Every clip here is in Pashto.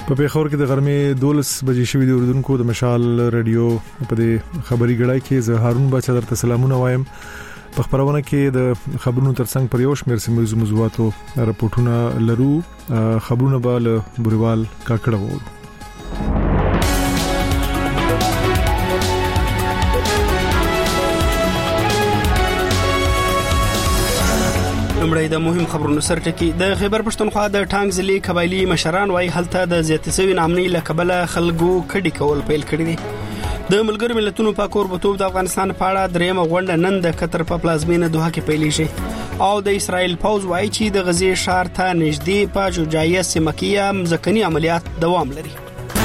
په پیښور کې د غرمې 12 بجې شوې د اردوونکو د مشال رادیو په دې خبري غړای کې زه هارون بچا درته سلامونه وایم. په خبرونه کې د خبرونو ترڅنګ پر یو شمېر سیمه موضوعاتو راپورټونه لرو. خبرونه به له بوريوال کاکړه وو. لمړی د مهم خبرونو سرټکی د خیبر پښتونخوا د ټانګ ضلع قبایلی مشران وايي هلته د زیاتې سوي نامنۍ لکبله خلکو کډي کول پیل کړی دي. د ملګرو ملتونو په کوربتوب د افغانستان په اړه درېمه غونډه نن د قطر په پلازمینه دوحه کې پیلېږي او د اسرائیل پوز وايي چې د غزې ښار ته نږدې په شجاعیه سیمکیه مزکني عملیات دوام لري.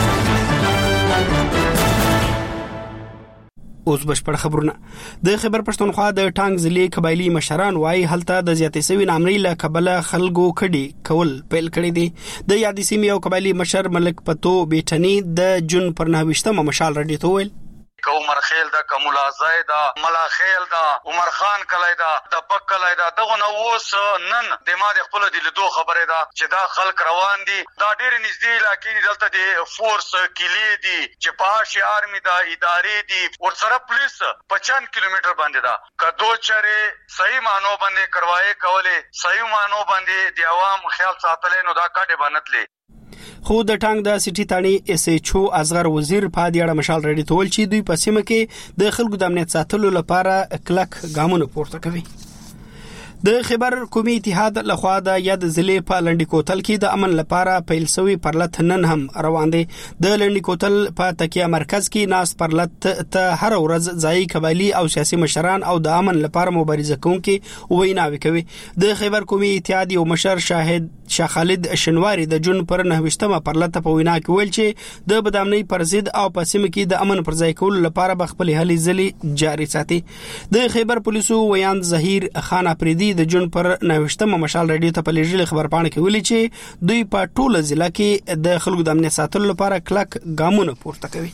اوس بشپړ خبرونه. د خیبر پښتونخوا د ټانګ ضلع قبایلی مشران وايي هلته د زیاتې سوي نامنۍ لکبله خلکو کډي کول پیل کړی دي. د یادې سیمې یو قبایلی مشر ملک پتو بیٹنی د جون پر 9 مشال رډي ته ویل عمر خیل دا کمولا زایدا ملا خیل دا عمر خان کلای دا د پک کلای دا دغه نو وس نن د ما د خپل د لیدو خبره ده چې دا خلک روان دي دا ډېر نږدې علاقې دي دلته د فورس کلی دي چې پاشي آرمي دا ادارې دي ورسره پولیس 50 کیلومتر باندې دا کدو چره صحیح مانو باندې کروائے کوله صحیح مانو باندې د عوام خیال ساتلې نو دا کډه بنتلې. خو د ټانګ د سټي تانی اس ایچ او اصغر وزیر په دې اړه مشال رډي تول چې دوی په سیمه کې د خلکو د امنیت ساتلو لپاره کلک ګامونه پورته کوي. د خیبر قومي اتحاد لخوا د یاد ضلع په لنډی کوتل کې د امن لپاره پیل شوی پرلط نن هم روان دي. د لنډی کوتل په تکیه مرکز کې ناس پرلط ته هر ورځ ځای قبایلی او سیاسي مشران او د امن لپاره مبارزه کوونکي ویناوي کوي. د خیبر قومي اتحاد یو مشر شاه خالد شنواری د جون پر 9 پرلط په وینا کې ویل چې د بدامنۍ پر ضد او په سیمه کې د امن پر ځای کولو لپاره به خپل هلې ځلې جاري ساتي. د خیبر پولیسو ویان ظهیر خان افریدي د جون پر 9 مشال رډیو ته په لېږلي خبرپاڼه کې ویلي چې دوی په ټوله ضلع کې د خلکو د امنیت ساتلو لپاره کلک ګامونه پورته کوي.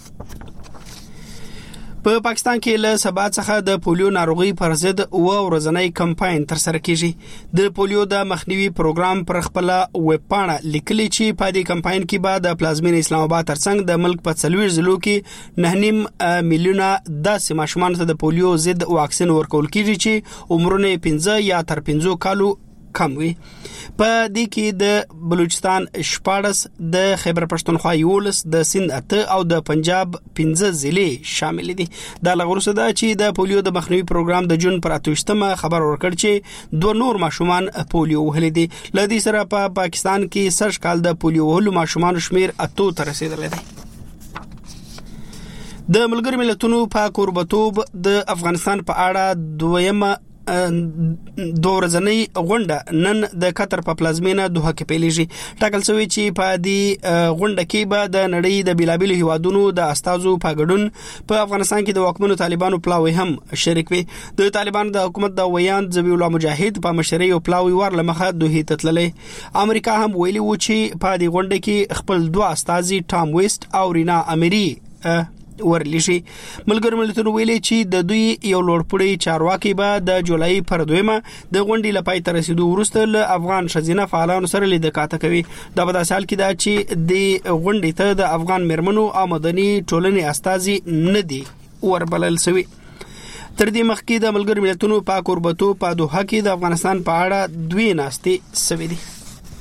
په پاکستان کې له سبا څخه د پولیو ناروغي پر ضد ورځنی کمپاین تر سره کیږي. د پولیو د مخنیوي پروګرام پر خپل ویب پاڼه لیکلي چې په دې کمپاین کې به د پلازمین اسلام آباد ترڅنګ د ملک په 40 ضلعو کې 9.5 میلیونه داسې ماشومان ته د پولیو ضد واکسین ورکول کیږي چې عمرونه 15 یا تر 15 کالو کم وي. په دې کې د بلوچستان 14 د خیبر پښتونخوا 11 د سند 8 او د پنجاب 15 ضلع شامل دي. دا لغورسه ده چې د پولیو د مخنیوي پروګرام د جون پر 28 خبر ورکړ چې 2 نور ماشومان پولیو وهلي دي. لدې سره په پاکستان کې سرش کال د پولیو وهلو ماشومان شمیر 8 ته رسیدلی دی. د ملګرو ملتونو په کوربتوب د افغانستان په اړه دویمه ورځنۍ غونډه نن د قطر په پلازمینه دوحه کې پیلېږي. ټاکل شوی چې په دې غونډه کې به د نړۍ د بیلابیلو هیوادونو د استازو په ګډون په افغانستان کې د واکمنو طالبانو پلاوی هم شریک وي. د طالبانو د حکومت د ویان ذبیح الله مجاهد په مشرۍ او پلاوی ور لمخه دوحه ته تللی. امریکا هم ویلي و چې په دې غونډه کې خپل 2 استازي ټام ویسټ او رینا امری ورلشي. ملګرو ملتونو ویلي چې د دوی یو لوړپوړی چارواکي به د جولای پر 2 د غونډې لپاره تر رسیدو وروسته له افغان شزینه فعالانو سره لیدکاته کوي. دا په داسې حال کې دا چې د غونډې ته د افغان مرمنو او مدني ټولنې استازي نه دي وربلل شوی. تر دې مخکې د ملګرو ملتونو په کوربتو په دوحه کې د افغانستان په اړه 2 ناستې شوې دي.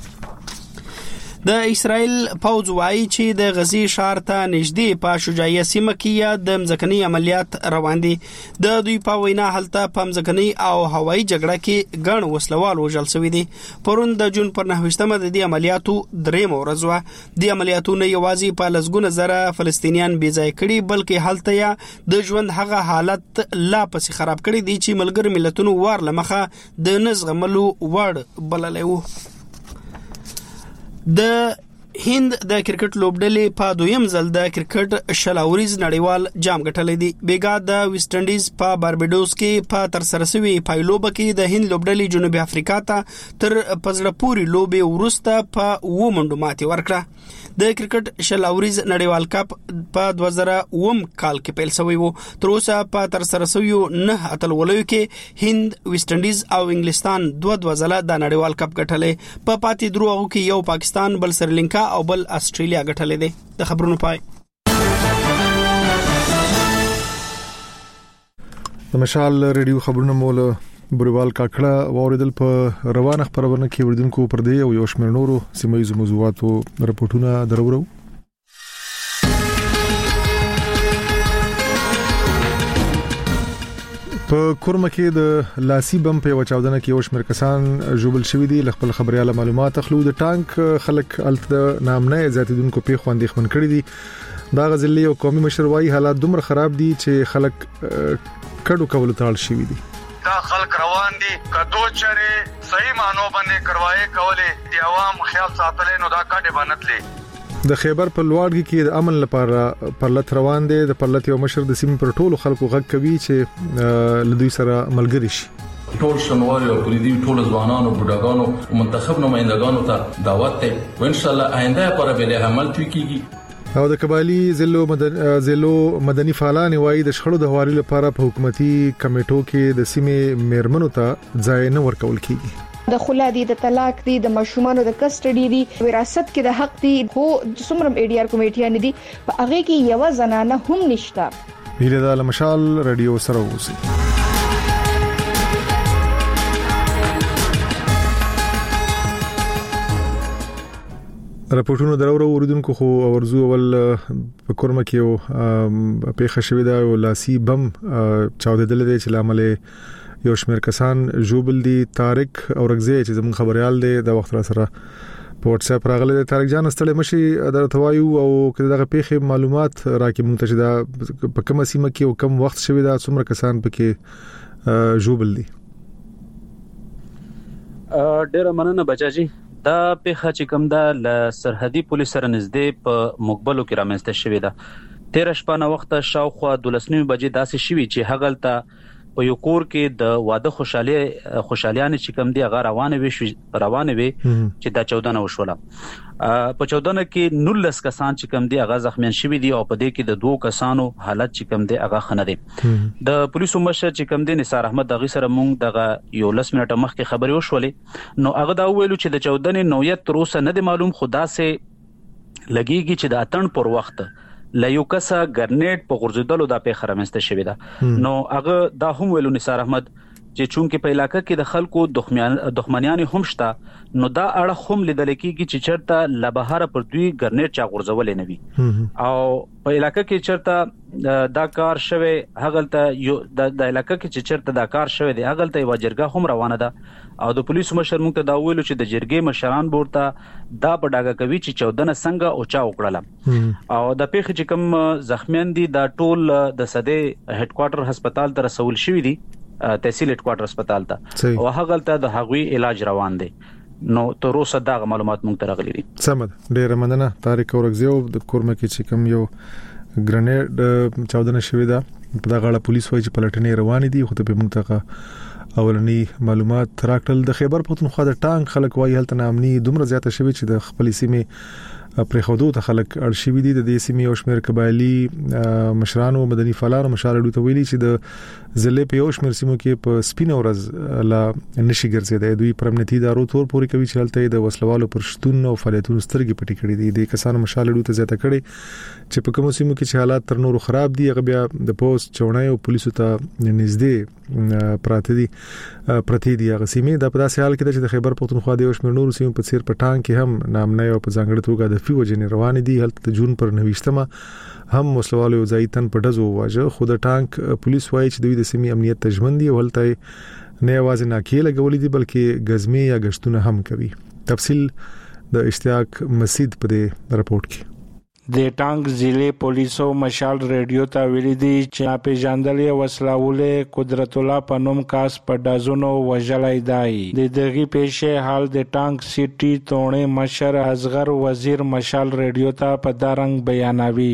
د اسرائیل پوز وايي چې د غزې ښار ته نږدې په شجاعیه سیمه کې د مزکني عملیات روان دي. د دوی په وینا هلته په مزکني او هوایي جګړه کې ګڼ وسلوال وژل شوي دي. پرون د جون پر 9 د دې عملیاتو درېمه ورځ وه. د عملیاتونو یوازې په لسګونه زره فلسطینیان بې ځای کړي بلکې هلته یا د ژوند هغه حالت لا پسې خراب کړي دي چې ملګرو ملتونو ور لمخه د نزغملو وړ بللی وو. د هند د کرکټ لوبډلې په دویم ځل د کرکټ شلاوريز نړیوال جام ګټلې دي. بیګا د ویسټ انډیز په باربډوس کې په تر سره شوی پایلوب کې د هند لوبډلې جنوبي افریقا ته تر پزړه پوري لوبې وروسته په 2 منډو ماتې ورکړه. د کرکټ شلاوريز نړیوال کپ په 2009 کال کې پیل شوی وو. تر اوسه په تر سره شوی 9 اتلولیو کې هند، ویسټ انډیز او انګلستان 2 ځله د نړیوال کپ ګټلې. په پاتې دروغو کې یو پاکستان، بل سریلانکا کاناډا او بل استرالیا ګټلې دي. د خبرونو پای. د مشال ریډیو خبرونه مول بروال کاکړه واوریدل په روانه خبرونه کې وردونکو پر دی او یو شمېر نورو سیمایي موضوعاتو رپورټونه درورو. په کورمه کې د لاسي بم په وچاودنه کې یو شمېر کسان جوړل شوې دي. خپل خبرياله معلومات خلو د ټانک خلک الته نامنه زیاتیدونکو په خواندې خمن کړی دي. دا غزلې او قومي مشروعي حالات دومره خراب دي چې خلک کډو کول تاړ شوې دي. دا خلک روان دي کدو چره صحیح مانو باندې کروائے کولې دی عوام خیال ساتلې نو دا کډه باندې د خیبر په لوړګي کې د امن لپاره پرلط روان دي. د پرلط یو مشر د سیمې پر ټولو خلکو غږ کوي چې لدوی سره ملګری شي. ټول شنواري او پریدي ټول ځوانانو بډاګانو منتخب نمائندګانو ته دعوت ده او ان شاء الله آینده پر به عمل کیږي. او د قبایلی زلو مدني فعالان وایي د شخړو د هواري لپاره په حکومتي کمیټو کې د سیمې میرمنو ته ځای نه ورکول کیږي. د خلا دي د طلاق دي د مشومانو د کسټډي دي وراثت کې د حق دي خو څومره ایډیار کمیټیان دي په هغه کې یو زنانه هم نشته. ویله د مشال رادیو سره اوسئ. راپورټونو درورو اوریدونکو خو ورزو اول په کورمه کې یو پیښه شوې ده او لاسي بم چاودېدل دي چې لامل یو شمېر کسان جوبل دي. طارق اورغزي چې زموږ خبريال دی د وخت را سره په واتس اپ راغله. طارق جان استلې مشي درته وایو او کله دغه پیښه معلومات راکې مونږ ته دا په کومه سیمه کې او کوم وخت شوې ده څومره کسان پکې جوبل دي. ډېر مننه بچاجي. دا پیښه چې کوم دا ل سرحدي پولیس سره نږدې په مقبلو کې رامنځته شوې ده. 13 شپه وخت شاوخوا 12 بجې داسې شوې چې هغلته په یو کور کې د واده خوشاليان چې کوم دی هغه روانه وي چې دا 14 وشوله. په 14 کې 19 کسان چې کوم دی هغه زخمیان شوي دي او په دې کې د 2 کسانو حالت چې کوم دی هغه خنه دي. د پولیسو مشر چې کوم دی نثار احمد دغه سره مونږ دغه یو 10 منټه مخکې خبرې وشولې نو هغه دا ویلو چې د 14 نوعیت تر اوسه نه دی معلوم خدا سه لګيږي چې د اتن پر وخت لا یو کسا ګرنیټ په غورځیدلو د پیښه رامنځته شوې ده. نو هغه دا هم ویلو نثار احمد چې چونکه په علاقې کې د خلکو دښمنیان هم شته نو دا اړه هم لیدل کېږي چې چرته لبهار پر دوی ګرنیټ چا غورځولې نه وي او په علاقې کې چرته دا کار شوه هغلته یو د علاقې کې چې چرته دا کار شوه دی هغلته یو جرګه هم روانه ده او د پولیسو مشر موږ ته دا ویلو چې د جرګې مشران ورته دا په ډاګه کوي چې 14 څنګه او چا وکړه او د پیښې چې کوم زخمیان دي دا ټول د سده هډ کوارټر هسپتال ته رسول شوی دي تحصیل هډ کوارټر هسپتال ته او هغلته د هغوی علاج روان دي. نو تر اوسه دا معلومات موږ ته راغلي دي. سمد ډېر مننه. طارق اورغزي د کورمه کې چې کوم یو ګرنیډ چاودنه شوې ده په دغه اړه پولیس وایي چې پلټنې روانې دي خو ته په موږ ته اولنی معلومات راکړل. د خیبر پختونخوا د ټانک خلک وایي هلته نامني دومره زیاته شوې چې د خپل سیمه پر خودو ته خلک ارشیوي دي. د دې سیمې او شمیر قبایلی مشرانو مدني فعالانو مشالړو ته ویلي چې د ضلع په یو شمیر سیمو کې په سپینه ورځ لا نشي ګرځیدي. دوی پرمنتي دارو تور پوري کوي چې هلته د وسلوالو پر شتون او فعالیتونو سترګې پټې کړې دي. د کسانو مشالړو ته زیاته کړي چې په کوم سیمو کې چې حالات تر نورو خراب دي هغه بیا د پوسټ چونای او پولیسو ته نږدې پراته دي هغه سیمې. د په داسې حال کې چې د خیبر پختونخوا د یو شمیر نورو سیمو په څیر په ټانک کې هم نامنه او په ځانګړي توګه د فیوجن روان دي. هلته د جون پر 29مه هم وسلوالو یو ځای تن په دزو واجه خو د ټانک پولیس وایي چې دوی د سیمې امنیت تجمن دي او هلته نه आवाज نه کېله غولې دي بلکې غزمه یا غشتونه هم کوي. تفصیل د اشتیاق مسجد په رپورت کې. د ټانک ضلع پولیسو مشال ریډیو ته ویلي دي چې ناپېژندلې وسلهولې قدرت الله په نوم کاس په ډازونو وژلای دی. د دغه پیښې حال د ټانک سیټي تونې مشر اصغر وزیر مشال ریډیو ته په دارنګ بیانوي.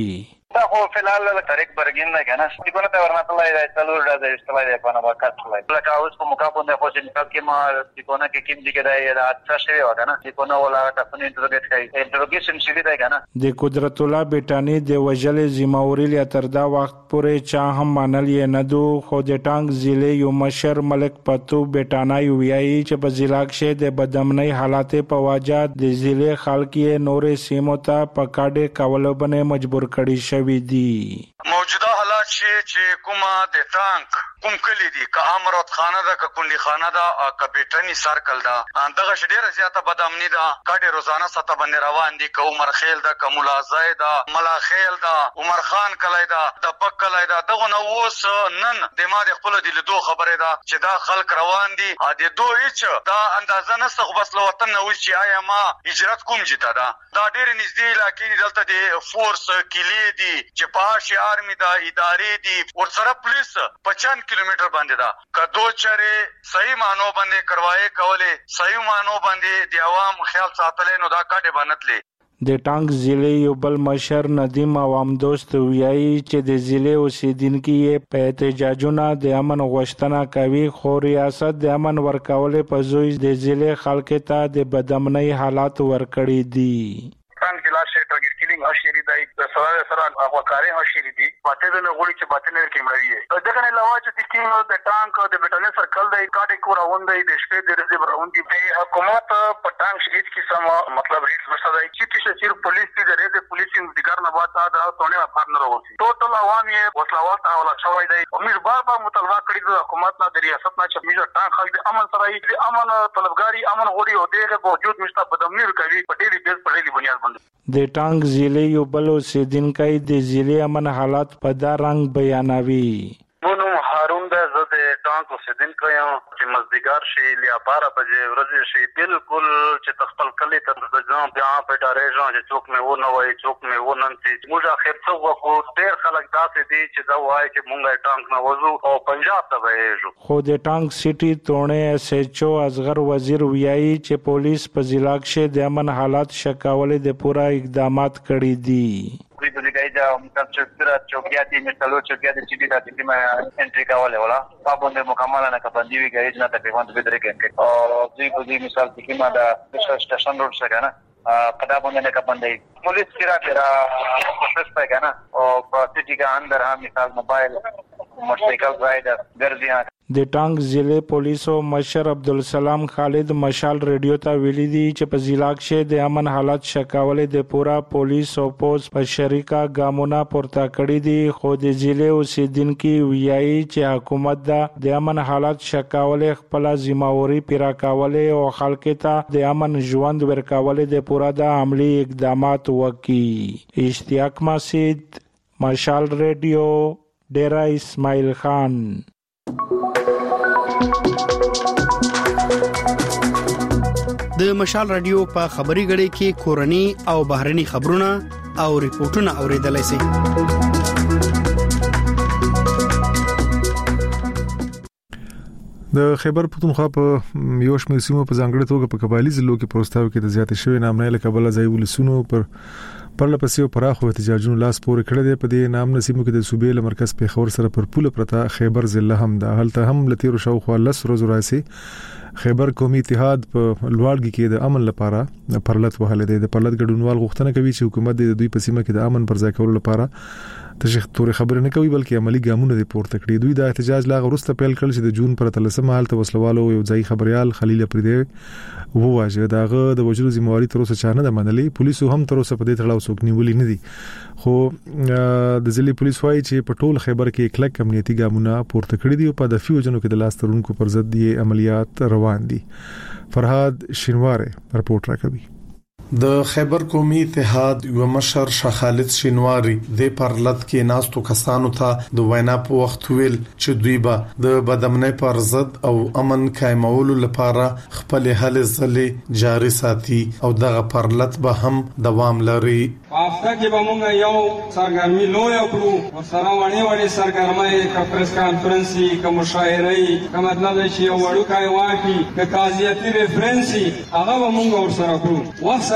دا خو فلال طریق برګین نه کنه چې کومه ته ورنه تلای دی څلور ډزې استلای دی په نوبه کټلای لکه اوس په مقابله خو چې کې ما چې کومه کې کیم دي کې دا اڅ شوی و کنه چې کومه ولا تاسو انټروګیشن شوی دی کنه د قدرت الله بیٹانی د وجلې ذمہواری ل تر دا وخت پورې چا هم منل یې نه دو خو د ټانګ ضلع یو مشر ملک پتو بیٹانا ویایي چې په ضلع کې د بدامنۍ حالات په وجه د ضلع خلک یې نورې سیمو ته په کاډه کولو باندې مجبور کړي شوی دي. موجوده حالات چې کومه د ټانک کوم کلی دي که امرت خانه ده که کندي خانه ده که بیٹنی سرکل ده دغه ډیره زیاته بدامنی ده کاډه روزانه ستا باندې روان دي که عمر خیل ده که مولا زای ده ملا خیل ده عمر خان کلی ده د پک کلی ده دغه نو اوس نن د ما د خپل د لیدو خبره ده چې دا خلک روان دي د دوه هیڅ دا اندازه نسته خو بس لوطن نو چې آیا ما هجرت کوم جته ده دا ډیر نږدې علاقې دلته د فورس کلی دي چې پاشي آرمي دا ادارې دي ورسره پولیس 50 کیلومتر باندې دا کدو چره صحیح مانو باندې کروائے کولې صحیح مانو باندې د عوام خیال ساتلې نو دا کاټه باندې د ټانګ ضلع یو بل مشر ندیم عوام دوست ویایي چې د ضلع اوسیدونکو په احتجاجونه د امن غوښتنه کوي خو ریاست د امن ورکولې په زوی د ضلع خلک ته د بدامنۍ حالات ورکړي دي. څنګه لا شي ټاګر کیلینګ او شری دای سره هغه کاري او شری دي پاتې نه غوړي چې پاتې نه کیمړوي دغه نه لوا چې ټیم د ټانک د بیٹانی سرکل د کاټه کو راوندې د شپې د رزي راوندې په حکومت په ټانک هیڅ قسم مطلب هیڅ مسله چې چیر پولیس دې د پولیس انتظار نه واته دا ټونه افر نه راوځي ټول عوام یې وسلوات او لښوي دی امید بار مطالبه کړی د حکومت نه د ریاست نه چې میجر ټانک خلک د امن سره د امن طلبګاری امن غوړي او دغه باوجود مشته بدامنی کوي په ډېری بیس په ډېری بنیاد د ټانګ ضلع یو بل اوسیدونکی د ضلع امن حالات په دا رنګ بیانوي. مونږ هارون د ټانک اوسیدونکی یم چې مزدګار شي لیا 12 بجې ورځې شي بالکل چې تخپل کلی ته د ځان بیا په ډارې ځان چې څوک مې و نه وای څوک مې و نن چې موږ اخر څو وکړو ډېر خلک داسې دي چې دا وایي چې مونږ ټانک نه وځو او پنجاب ته وایو خو د ټانک سټي تونه اس ایچ او اصغر وزیر ویایي چې پولیس په ضلع کې د امن حالات شکاولې د پورا اقدامات کړي دي. دوی د لګایدا چوکیاتي مثالو چوکیاتي چې د دې ما انټری کاواله ولا پابند مکمل نه کبندي وی غیر نه تقریبا د بدرې کې او دوی په دې مثال کې ما دا سټیشن روډ څخه نه پدا باندې نه کبندي پولیس کرا پروسس پای کنه او په سټي کې اندر هم مثال موبایل موټرسایکل رائډر ګرځي د ټانګ ضلع پولیسو مشر عبدالسلام خالد مشال ریډیو ته ویلي دي چې په ضلع کې د امن حالات شکاولې د پورا پولیس او پوس په شریکه ګامونه پورته کړی دي خو د ضلع اوسیدونکو ویایي چې حکومت د امن حالات شکاولې خپل ذمہواری پیرا کولې او خلک ته د امن ژوند ورکولې د پورا د عملی اقدامات وکړي. اشتیاق مسعود مشال ریډیو ډیرا اسماعیل خان. د مشال رادیو په خبري غړي کې کورني او بهرني خبرونه او ریپورتونه اوریدلای شئ. د خیبر پختونخوا په یو شمېر سیمو په ځانګړي توګه په قبایلی ضلعو کې پروستاو کې د زیاتې شوی نامنه له کبله ځای ولسونو پر لپسې پراخو احتجاجونو لاس پورې کړی دی. په دې نام نسیمو کې د صوبې له مرکز پیښور سره پر پوله پرتا خیبر ضلع هم ده. هلته هم لتیرو شاوخوا 10 ورځې راځي خیبر قومي اتحاد په لوړګي کې د امن لپاره پرلط وهله دی. د پرلط ګډونوال غوښتنه کوي چې حکومت د دوی په سیمه کې د امن پر ځای کولو لپاره تشخیص تورې خبرې نه کوي بلکې عملی ګامونه دي پورته کړی. دوی د احتجاج لا غوښته پیل کړل چې د جون پر 13 حالت وسلوالو یو ځای خبريال خلیل پردې وواجه داغه د وجود ذمہواری تر اوسه چانه د منلې. پولیسو هم تر اوسه په دې تړاو څوک نیولې نه دي خو د ضلع پولیس وايي چې په ټول خیبر کې کلک امنیتي ګامونه پورته کړی دي او په دفي وجنو کې د لاس ترونکو پر ضد یې عملیات روان دي. فرهاد شینواره رپورټ راکوي. د خیبر قومي اتحاد یو مشر شاه خالد شینواری د پرلط کې ناستو کسانو ته د وینا په وخت ویل چې دوی به د بدامنۍ پر ضد او امن قائمولو لپاره خپل هلې ځلې جاري ساتي او دغه پرلط به هم دوام لري. وافته کې به موږ یو سرګرمي لوی کړو او سره وړي سرګرمي کا پریس کانفرنسي کا مشاعري کا مطلب چې یو وړو کای واکي کا قاضیتي ریفرنسي هغه موږ ور سره کړو. وسره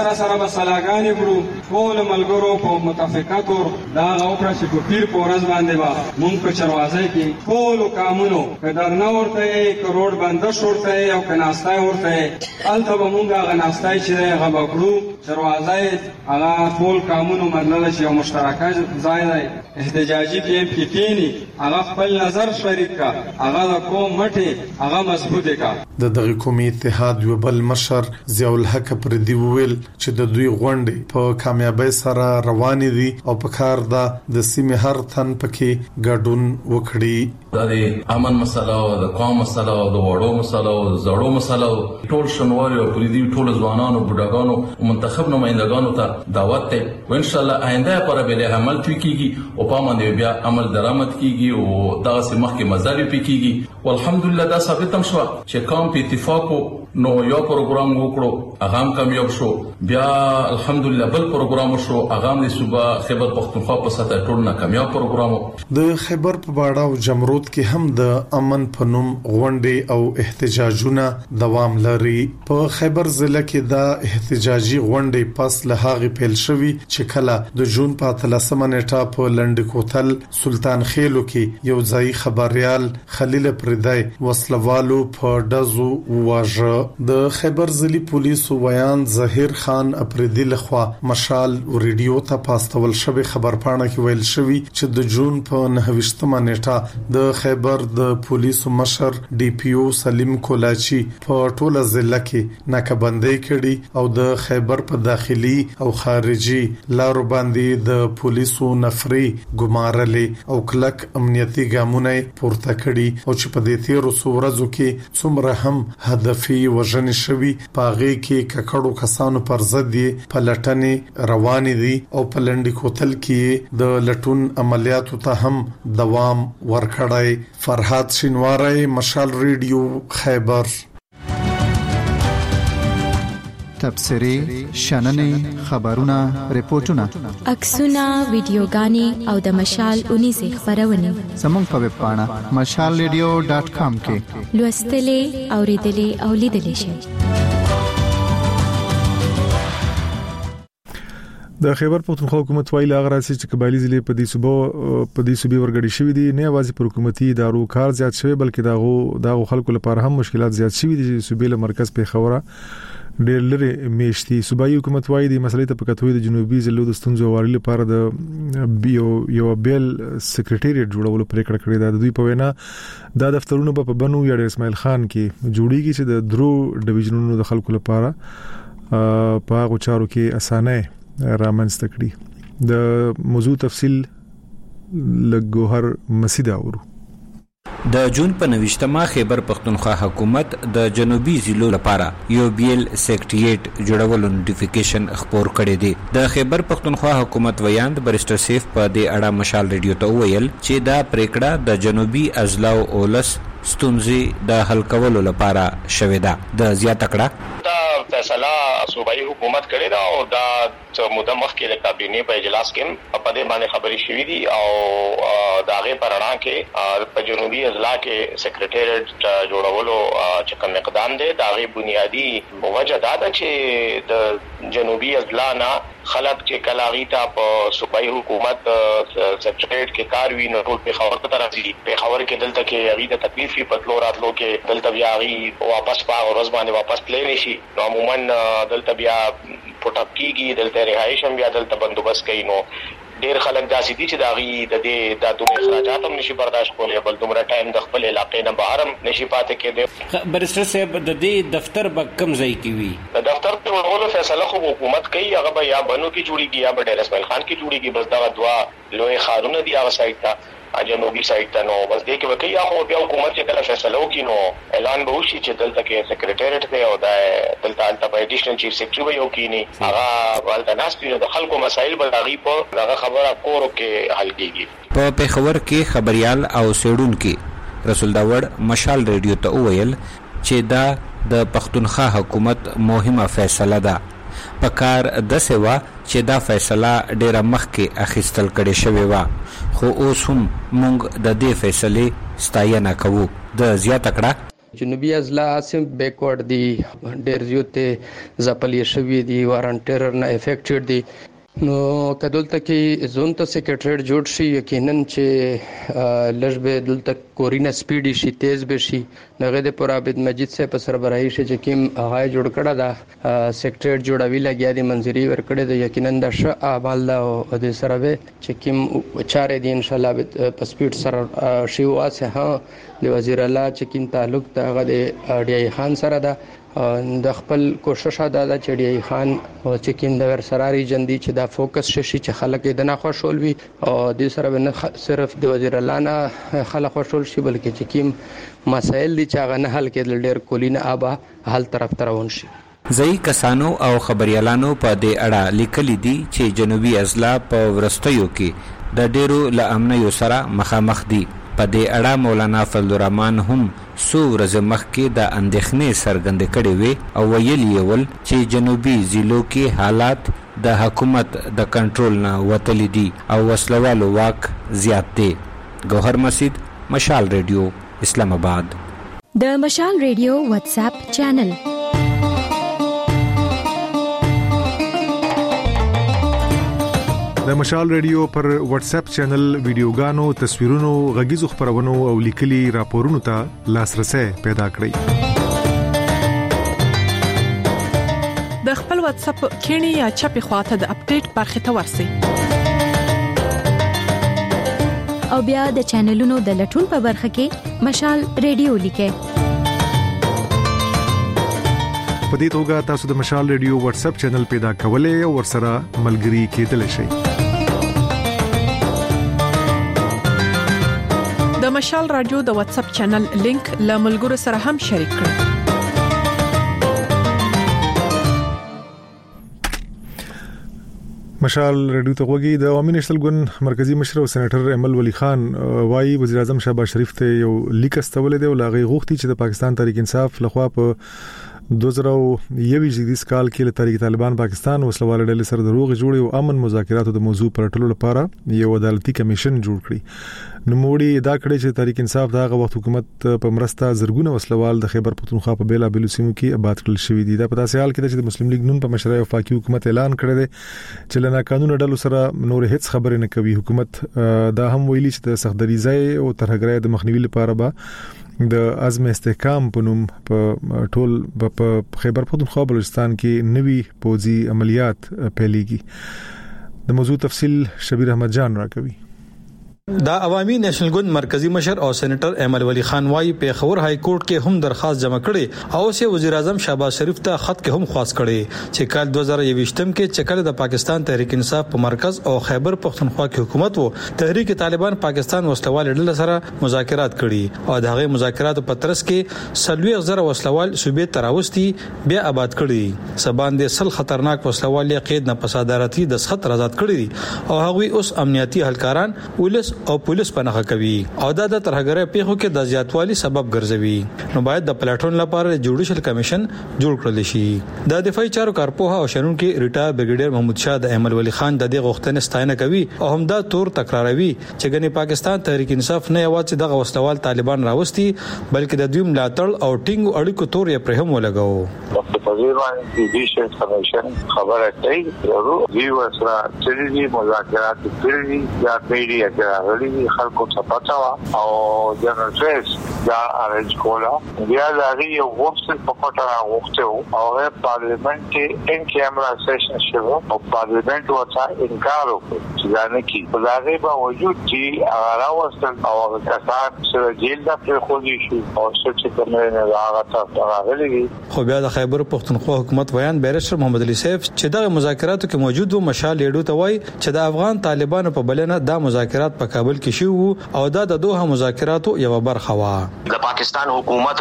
سره سره مسلاګانې کړو ټول ملګرو په متفقه تور دا غوړه چې په پیر پورز باندې با مونږ په چروازه کې ټول کامونو کډر نه ورته کروڑ باندې شورته او کناستای ورته الته به مونږه غناستای چې هغه وکړو چروازه هغه ټول کامونو منل شي او مشترکه ځای دی احتجاجي کې کینی هغه خپل نظر شریک کا هغه کوم مټه هغه مضبوطه کا د دغه قومي اتحاد یو بل مشر ضیاء الحق پر دی ویل چې د دوی غونډې په کامیابی سره روان دي او په کار ده د سیمې هر تن پکې ګډون وکړي د امن مسله او د قوم مسله او د وړو مسله او د زړو مسله ټول شنواري او پریدي ټول ځوانانو بډاګانو او منتخب نمائندګانو ته دعوت ته و ان شاء الله آینده پر به عمل کیږي او په باندې بیا عمل درآمد کیږي او دا سمخ کې مزاري کیږي والحمدلله دا ثابت هم شو چې قوم په اتفاق نو یو پروګرام وکړو هغه هم کامیاب شو بیا الحمدلله بل پروګرام شو هغه هم د صوبه خیبر پختونخوا په سطح ټول نه کامیاب پروګرام د خیبر په باړه او جمرود کې هم د امن پنوم غونډې او احتجاجونه دوام لري په خیبر ضلع کې دا احتجاجي غونډې پس له هغه پیل شوې چې کله د جون په 13 نیټه په لندکوتل سلطان خېلو کې یو ځای خبريال خلیل پردای وسلوالو په دزو واژه د خیبر ضلعي پولیسو ویان ظاهر خان اپریدي لخوا مشال ریډیو ته پاستول شوی خبرپاڼه کې ویل شوی چې د جون په 29 نیټه د خیبر د پولیسو مشر ډي پی او سلیم کولاچی په ټوله ضلع کې ناکبندۍ کړي او د خیبر په داخلي او خارجي لارو باندې د پولیسو نفري ګمارلې او کلک امنیتي ګامونه پورته کړي او چې په دې تیرو ورځو کې څومره هم هدفي وژنې شوي پاغي کې ککړو کسانو پر ضد پلټنې روانې دي او په لندکوتل کې د لټون عملیاتو ته هم دوام ورکړای. فرحات شینواری، مشال ریډیو، خیبر. تبصرې، شننې، خبرونه، ریپورتونه، عکسونه، ویډیوګانې او د مشال 19 خبرونه زموږ په ویب پاڼه mashalradio.com کې لوستلې، اوریدلې او لیدلې شئ. د خیبر پختونخوا حکومت ویلي هغه راځي چې قبایلی ضلع په دې صوبې ورګړي شوې دي نه یوازې پر حکومتي ادارو کار زیات شوی بلکې داغو خلکو لپاره هم مشکلات زیات شوي دي. صوبې له مرکز په خوره ډېر لري میشتي صوبایي حکومت وایي د مسلې ته په کتوې د جنوبي ضلعو د ستونزو واري لپاره د یو بیل سکریټریټ جوړولو پریکړه کړې ده. د دوی په وینا دا دفترونه په بنو یا اسماعیل خان کې جوړیږي چې د درو ډیویژنونو د خلکو لپاره په هغه چارو کې اسانه رامنځته کړي. د موضوع تفصیل لګوهر مسعود اورو. د جون په 29 خیبر پختونخوا حکومت د جنوبي ضلعو لپاره یو بیل سیکریټریټ جوړولو نوټیفیکیشن خپور کړی دی. د خیبر پختونخوا حکومت ویاند بریسټر سیف په دې اړه مشال ریډیو ته ویل چې دا پریکړه د جنوبي اضلاع اولس ستونزې د حل کولو لپاره شوې ده. د زیاته کړه دا فیصله صوبایي حکومت کړی دا او دا موده مخکې د کابینې په اجلاس کې په دې باندې خبرې شوې دي او داغه پرانا کې په جنوبي اضلاع کې سیکریټریټ جوړولو چې کوم اقدام دی داغه بنیادی وجه دا ده چې د جنوبي اضلاع نه خلک چې کلاغي ته په صوبایي حکومت سیکریټریټ کې کار وی نه ټول په خبر ته راځي په خبر کې دلته کې هغه د تکلیفي پتلو راتلو کې دلته بیا هغه واپس پاو ورځ باندې واپس تللی نشي نو عموما دلته بیا پټاپ کیږي دلته رهایش هم بیا دلته بندوبست کوي. نو ډیر خلک داسې دي چې داغي د دوه اخراجات هم نشي برداشت کولای بل دومره ټایم د خپل علاقې نه بهر هم نشي پاتې کېدی. برسټر صاحب د دې دفتر به کم ځای کې وي؟ د دفتر جوړولو فیصله خو حکومت کوي هغه به یا بنو کې جوړیږي یا به ډیر اسماعیل خان کې جوړیږي. بس دا دوا لوی خارونه دي هغه سایت ته جنوبي سایت ته نو بس دې کې وکي هغه بیا حکومت چې کله فیصله وکړي نو اعلان به وشي چې دلته کې سیکریټریټ دی او دا دلته په ایډیشنل چیف سیکریټری به یو کینی هغه ولته ناس پیو د خلکو مسایل به دغه په دغه خبره کورو کې حل کیږي. په پیښور کې خبريال او سیډون کې رسول داوړ مشال ریډیو ته ویل چې دا د پښتونخوا حکومت مهمه فیصله ده. پکار د سیوا چې دا فیصله ډیره مخکې اخیستل کړي شوی و خو اوس هم موږ د دې فیصلې ستاینه کوو. د زیاته کړه جنوبي اضلاع سم بیکورډ دي ډېر زیات ځپلې شوې دي وارنټر نه افیکټډ دي نو کدلته کې زون ته سیکریټریټ جوړ شي یقینا چې لږ به دلته کورینه سپیډ شي تیز به شي نغه د پر عبد مجید صاحب سربراهي شي چې کوم هغه جوړ کړه دا سیکریټریټ جوړوي لګیا دي منځري ورکړه د یقینا د ش اعمال او د سره به چې کوم چارې دي ان شاء الله په سپیډ سره شي واسه ها د وزیر الله چې کوم تعلق د هغه د ډی خان سره ده د خپل کوشش ادا د چړی خان او چې کین د ورسراري جندي چې دا فوکس شي چې خلک د نه خوشول وي او د سره نه صرف د وزیر الله نه خلک خوشول شي بلکې چې کیم مسائل دي چې هغه نه حل کېدل ډېر کولینه ابا حل طرف ترون شي ځای کسانو او خبريالانو په دې اړه لیکلي دي چې جنوبي اضلاع په ورستیو کې د ډېرو لامنیو سره مخامخ دي په دې اړه مولانا فضل الرحمن هم سو ورځې مخکې د اندېښنې څرګندې کړې وې او ویلي ول چې جنوبي ضلعو کې حالات د حکومت د کنټرول نه وتلي دي او وسلوالو واک زیات دی. ګوهر مسجد، مشال ریډیو، اسلام آباد. د مشال ریډیو واتس اپ چینل د مشال ریډیو پر واتس اپ چینل ویډیوګانو، تصویرونو، غږیزو خبرونو او لیکلي راپورونو ته لاسرسي پیدا کړئ. د خپل واتس اپ کینی یا چپی خواته د اپډیټ برخه ته ورسئ او بیا د چینلونو د لټون په برخه کې مشال ریډیو لیکئ. په دې توګه تاسو د مشال ریډیو واتس اپ چینل پیدا کولای او ورسره ملګري کېدلی شئ. د مشال رادیو د واتس اپ چینل لینک له ملګرو سره هم شریک کړئ. مشال ریډیو ته وګورئ. د عوامي نېشنل ګوند مرکزی مشر او سېنیټر امل ولی خان وايي وزیر اعظم شهباز شریف ته یو لیک استولې دی او لاغي غوښتي چې د پاکستان تحریک انصاف لخوا په 2021 کال کې له تحریک طالبان پاکستان وسلوال ډلې سره د روغ جوړې او امن مذاکراتو د موضوع پر ټولو لپاره یو عدالتي کمیشن جوړ کړی. نو موړي دا کړی چې تحریک انصاف دغه وخت حکومت په مرسته زرګونه وسلوال د خیبر پختونخوا په بیلا بیلو سیمو کې آباد کړل شوې دي. دا په داسې حال کې چې د مسلم لیگ نون په مشرۍ وفاقي حکومت اعلان کړی دی چې لنا قانون ډلو سره نور هیڅ خبرې نه کوي. حکومت دا هم ویلي چې د سختدریزای او ترهګرۍ د مخنیوي لپاره به د عزم استحکام په نوم په ټول په خیبر پختونخوا بلوچستان کې نوي پوځي عملیات پیلېږي. د موضوع تفصیل شبیر احمد جان راکوي. دا عوامي نېشنل ګوند مرکزی مشر او سېنیټر امل ولی خان وايي په خبر های کورټ کې هم درخواست جمع کړي او سه وزیر اعظم شهباز شریف ته خط کې هم خواست کړي چې کال 2021 کې چکل د پاکستان تحریک انصاف په مرکز او خیبر پختونخوا کې حکومت وو تحریک طالبان پاکستان وسلوال ډلې سره مذاکرات کړي او دغه مذاکرات په ترڅ کې 30,000 وسلوال صوبې تراوستي بیا آباد کړي. سبان دي سل خطرناک وسلوال قید نه پسادارتي د سخت آزاد کړي او هغوی اوس امنیتي هلکاران ولس او پولیس پناه کوي او دا د ترهګرۍ پیښو کې د زیاتوالي سبب ګرځوي. نو باید د پلیټون لپاره جوډیشل کمیشن جوړ کړل شي. د دفاعي چارو کارپوه او شنن کې ریټایر بریګیډیر محمود شاه د امل ولی خان د دې غوښتنې ستاینه کوي او هم دا تور تکراروي چې ګنې پاکستان تحریک انصاف نه یوازې دغه وسلوال طالبان راوستي بلکې د دوی ملاتړ او ټینګ اړیکو تور یې پر هم ولګاو. په دې باندې جوډیشل کمیشن خبره کوي ضرور دی وسره چې مذاکرات کوي یا پیډي اګرالي خلکو ته پتا او جنرال ټریس دا ارنج کولا بیا لري یو وفد په کوټه غوښته او پارلیمنت کې ان کیمرا سیشن شوه او پارلیمنت ورته انکار وکړ چې دا نه کی بلغه به وجود چې هغه واستل او کسان سره جیل د پر خو دي شو او چې کومه نه راغته راغلي. خو بیا د خیبر پختونخوا حکومت بیان بیرشر محمد علي سیف چې دغه مذاکراتو کې موجود و مشال لیډو ته وای چې د افغان طالبانو په بلنه دا مذاکرات په کابل کې شو او دا د دوه مذاکراتو یو برخه وا. د پاکستان حکومت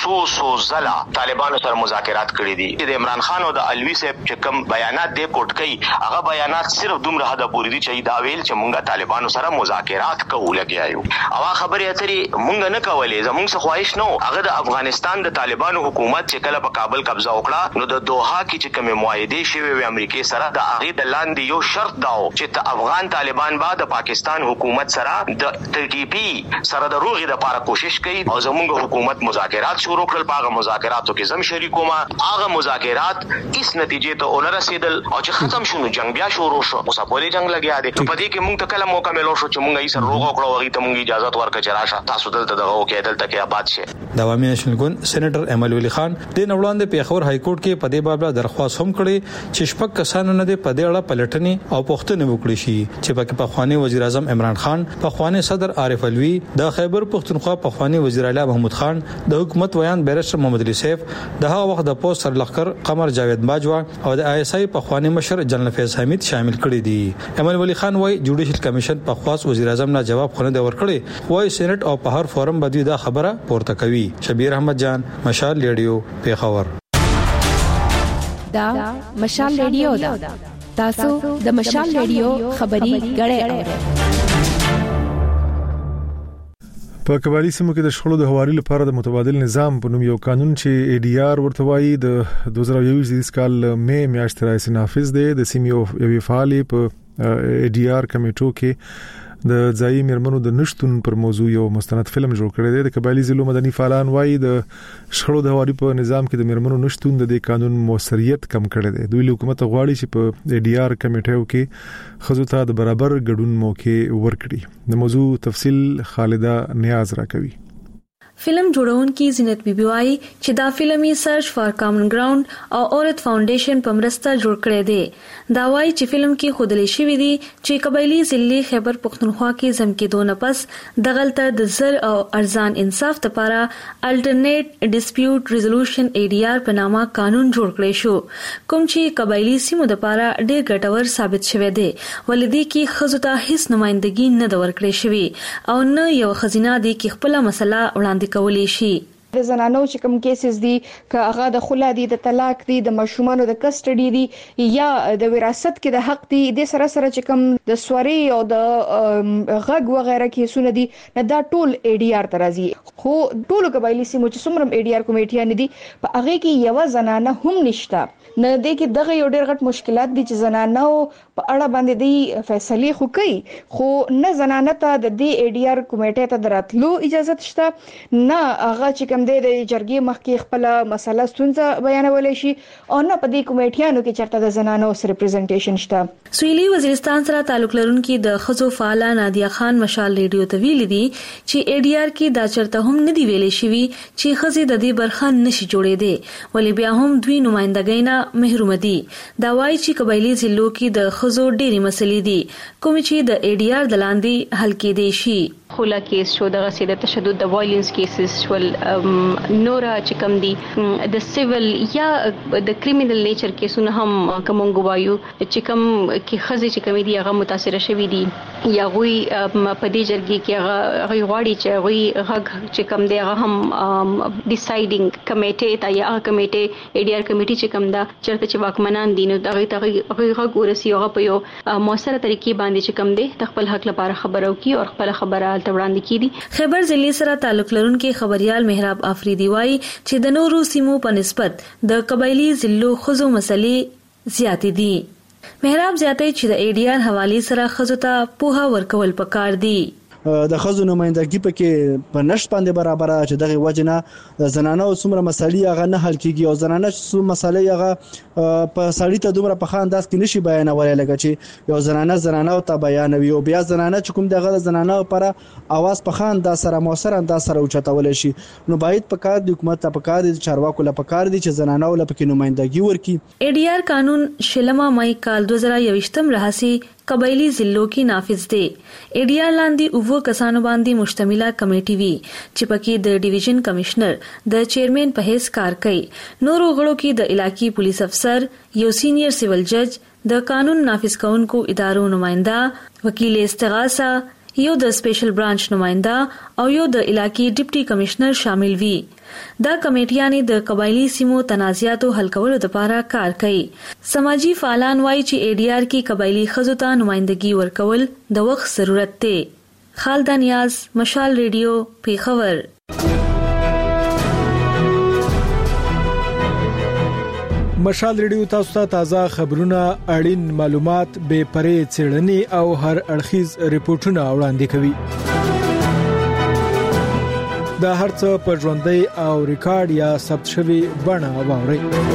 سو زلا طالبانو سره مذاکرات کړی دي. د عمران خان او د الوی صاحب چې کوم بیانات دی کوټ کوي هغه بیانات صرف دومره حدا پوری دي چې دا ویل چې مونږه طالبانو سره مذاکرات کوو لګیایو او خبرې اترې مونږ نه کولې زمونږ څه خواهش نو هغه د افغانستان د طالبانو حکومت چې کله په کابل قبضه وکړه نو د دوحه کې چې کوم معاهده شوی و امریکای سره د هغه د لاندې یو شرط داو چې افغان طالبان بعد پاکستان حکومت حکومت سره د ټي پی سره د روغې د لپاره کوشش کوي او زموږ حکومت مذاکرات شروع کړل. په مذاکراتو کې زم شریکوم. هغه مذاکرات هیڅ نتیجې ته ونه رسیدل او چې ختم شونه جنگ بیا شروع شو. اوس په دې جنگ لګیا دي. په دې کې موږ ته کله موقع ملو شو چې موږ یې سره روغ کړو او ته موږ اجازه ورکړه چې راشه تاسو دلته دغه کې دلته کې آباد شي. د عوامي نېشنل ګوند سېنیټر ایمل ولی خان د نوړاندې پیښور های کورټ کې په دې باب درخواست هم کړی چې شپږ کسانو نه په دې اړه پلټنې او پوښتنې وکړي شي چې په خواني وزیر اعظم عمران خان، په خواني صدر عارف الوی، د خیبر پختونخوا په خواني وزیر اعلی محمود خان، د حکومت ویان بیرسټر محمد علي سیف، د هغه وخت د پوسټ سرلخر قمر جاوید باجوا او د آی اس آی په خواني مشر جنرال فیض حمید شامل کړي دي. ایمل ولی خان وايي جوډیشل کمیشن په خاص وزیر اعظم نه جواب خونه دی ورکړي. وايي سېنات او په هر فورم باندې دا خبره پورته کوي. شبیر احمد جان، مشال ریډیو، پیښور. دا مشال ریډیو دا تاسو د مشال ریډیو خبري غړې په قبایلی سیمو کې د شخړو د هواري لپاره د متبادل نظام په نوم یو قانون چې ای ډي آر ورته وایي د 2021 کال مې میاشتې راځي نافذ دی. د سیمو یو فعالي په ای ډي آر کمیټو کې د ځای میرمنو د نشټون پر موضوع یو مستند فلم جوړ کړی دی. د قبایلی ضلعو مدني فعالان وایي د شخړو د هواري په نظام کې د میرمنو نشټون د دې قانون موثریت کم کړی دی. دوی له حکومت غواړي چې په ای ډي آر کمیټو کې خزو ته د برابر ګډون موقع ورکړي. د موضوع تفصیل خالده نیاز راکوي. فلم جوړونکي زینت بیبي وايي چې دا فلمي سرچ فار کامن ګراوند او اورت فاونډیشن په مرسته جوړ کړی دی. دا وايي چې فلم کې خودلې شوی دی چې قبایلی ضلع خیبر پختونخوا کې زم کې دونه پس دغلطه د زر او ارزان انصاف لپاره الټرنیټ ډیسپیوټ ریزولوشن ای ډي آر په نامه قانون جوړ کړی شو، کوم چې قبایلی سیمو لپاره ډېر ګټور ثابت شوی دی. ولې کې خزو ته هیڅ نمائندګي نه ورکړې شوی او نه یو خزینه دی کې خپل مسله وړاندې کولی شي. د زنانو چې کوم کیسز دي که هغه د خلا دي، د طلاق دي، د ماشومانو د کسټډي دي یا د وراثت کې د حق دي، د سره سره چې کوم د سوري او د غږ وغیرہ کیسونه دي نه دا ټول ای ډي آر ترازي. خو ټول قبایلی سیمو چې څومره ای ډي آر کمیټیان دي په هغه کې یو زنانه هم نشته. نه د کې دغه یو ډېر غټ مشکلات دي چې زنانه په اړه باندې دی فیصله خو کوي، خو نه زنانه ته د دې ای ډي آر کمیټې ته دراتلو اجازه شته، نه هغه چې کوم د جرګې مخکې خپل مسله ستونزه بیانولای شي او نه په دې کمیټیانو کې چرته د زنانو سره ریپرزنټیشن شته. سویلي وزیرستان سره تعلق لرونکي د خزو فعاله نادیا خان مشال ریډیو ته ویلي دي چې ای ډي آر کې دا چرته هم نه دی ویلې شوی چې خزي د دې برخه نشي جوړېده، ولی بیا هم دوی نمائندګۍ نه محروم دي. دا وایي چې قبایلی ضلعو کې د خزو ډېری مسلې دي کوم چې د ای ډي آر د لاندې حل کېدای شي. خلا کیس شو، دغه سي د تشدد د وایلنس کیسز شول، نورا چې کم دي د سیویل یا د کریمینل نیچر کیسونه هم کوم غوايو چې کم کې خزي چې کم دي هغه متاثر شوي دي یا غوي په دې جرګې کې هغه غواړي چې غوي هغه چې کم دی هغه هم ډیسایډینګ کمیټه ته یا کمیټه ای ډي آر کمیټه چې کم دا چرته چې واکمنان دي نو هغه ورسي هغه په یو موثره طریقې باندې چې کم دی د خپل حق لپاره خبرو کی او خپل خبره خیبر ضلع سره تعلق لرونکي خبريال محراب افریدي وايي چې د نورو سیمو په نسبت د قبایلی ضلعو خزو مسلې زیاتې دي. محراب زیاتې چې د ای ډي آر حواله سره خزو ته پوها ورکول پکار دي. د خزو نمائندګي پکې په نشټ باندې برابر چې دغه وجنه زنانه او څومره مسالې هغه نه حل کیږي او زنانه څو مسالې هغه په سړی ته دومره په خانداس کې نشي بیانولای لکه چې یو زنانه او ته بیانوي او بیا زنانه چې کوم دغه زنانه لپاره اواز په خانداس سره موثر انداز سره اوچتول شي. نو باید په کار د حکومت ته په کار د چارواکو لپاره په کار دي چې زنانه ول پکې نمائندګي ورکړي. ای ډي آر قانون شلمه مای کال 2021 راهسي قبایلی ضلعو کې نافذ دی. ای ډي آر لاندې اوو کسانو باندې مشتمله کمیټي وی چې پکې د ډیویژن کمشنر د چیرمن په حیث کار کوي. نورو غړو کې د علاقائی پولیس افسر، یو سینیئر سیول جج، د قانون نافذ کونکو ادارو نمائنده، وکیل استغاثه، یو د سپیشل برانچ نمائنده او یو د علاقائی ډیپټي کمشنر شامل وي. دا کمیټیانې د قبایلی سیمو تنازعاتو حل کولو لپاره کار کوي. سماجی فعالان وایي چې ای ډي آر کې قبایلی خزو ته نمائندګي ورکول د وخت ضرورت دی. خالده نیاز، مشال ریډیو، پیښور. مشال ریډیو تاسو ته تازه خبرونه، اړین معلومات، بے پرې څېړنې او هر اړخیز ریپورتونه وړاندې کوي. دا هرڅه په ژوندۍ او ریکارډ یا ثبت شوی بڼه واورئ.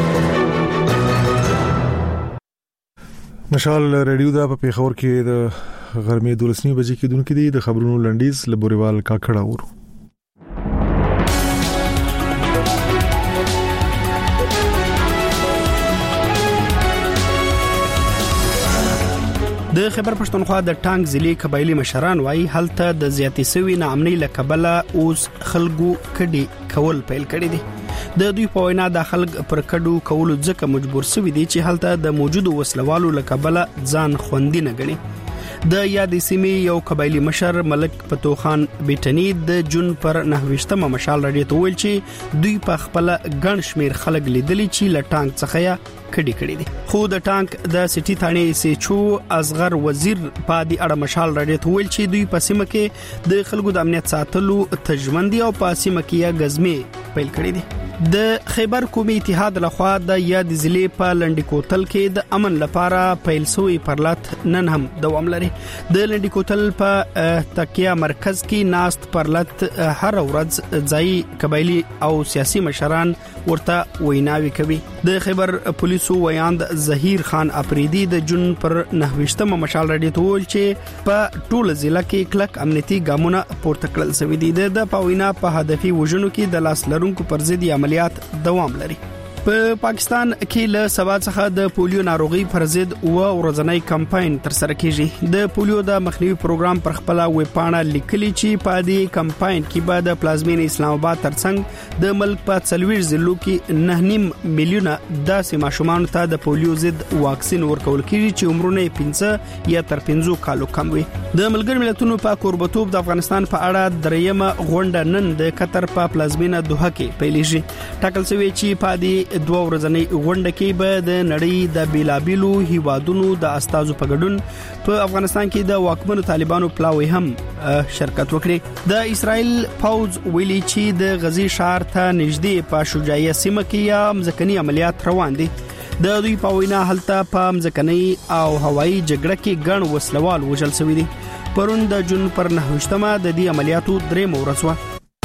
مشال ریډیو دا په پیښور کې د غرمې 12 بجې کې دونکو دي د خبرونو لنډیز لبوريوال کاکړه ورو. د خیبر پښتونخوا د ټانګ ضلع قبایلی مشران وايي هلته د زیاتې سوي ناامنۍ لکبله اوس خلکو کډي کول پیل کړی دي. د دوی په وینا د خلک پر کډو کولو ځکه مجبور سوي دي چې هلته د موجودو وسلوالو لکبله ځان خوندي نه ګڼي. د یادې سیمې یو قبایلی مشر ملک پتوخان بیٹنی د جون پر 9 مشال راډیو ته ویل چې دوی په خپل ګڼ شمیر خلک لیدلي چې لټانګ څخه کډي کړي دي. خو د ټانک د سټي ثاني سچو اصغر وزیر په دې اړه مشال راډیو ته ویل چې دوی په سیمه کې د خلکو د امنیت ساتلو تجمندي او په سیمه کې غزمه پیل کړي دي. د خیبر قومي اتحاد لخوا د یاد ضلع په لنډی کوتل کې د امن لپاره پیل شوی پرلط نن هم دوام لري. د لنډی کوتل په تکیه مرکز کې ناست پرلط هر ورځ ځای قبایلی او سیاسي مشران ورته ویناوي کوي. د خیبر پولیسو ویاند ظهیر خان اپریدي د جون پر 9 مشال راډیو ته ویل چې په ټول ضلع کې کلک امنیتي ګامونه پورته کړل شوی دي. د پاوینا په هدفي وژنو کې د لاس لرونکو پر ضد عملیات دوام لري. په پاکستان کې له سبا څخه د پولیو ناروغي پر ضد ورځنی کمپاین تر سره کیږي. د پولیو د مخنیوي پروګرام پر خپل ویب پاڼه لیکلي چې په دې کمپاین کې به د پلازمین اسلام آباد ترڅنګ د ملک په 40 ضلعو کې 9.5 میلیونه داسې ماشومان ته د پولیو ضد واکسین ورکول کیږي چې عمرونه 15 یا تر 15 کالو کم وي. د ملګر ملتونو په کوربتوب د افغانستان په اړه دریمه غونډه نن د قطر په پلازمینه دوحه کې پیلېږي. ټاکل شوی چې په دې دوه ورځنۍ غونډه کې به د نړۍ د بیلابیلو هیوادونو د استازو په ګډون په افغانستان کې د واکمنو طالبانو پلاوی هم شرکت وکړي. د اسرائیل پوز ویلي چې د غزې ښار ته نږدې په شجاعیه سیمه کې یا مزکني عملیات روان دي. د دوی په وینا هلته په مزکني او هوایي جګړه کې ګڼ وسلوال وژل شوی دي. پرون د جون پر 9 د دې عملیاتو درې ورځ و.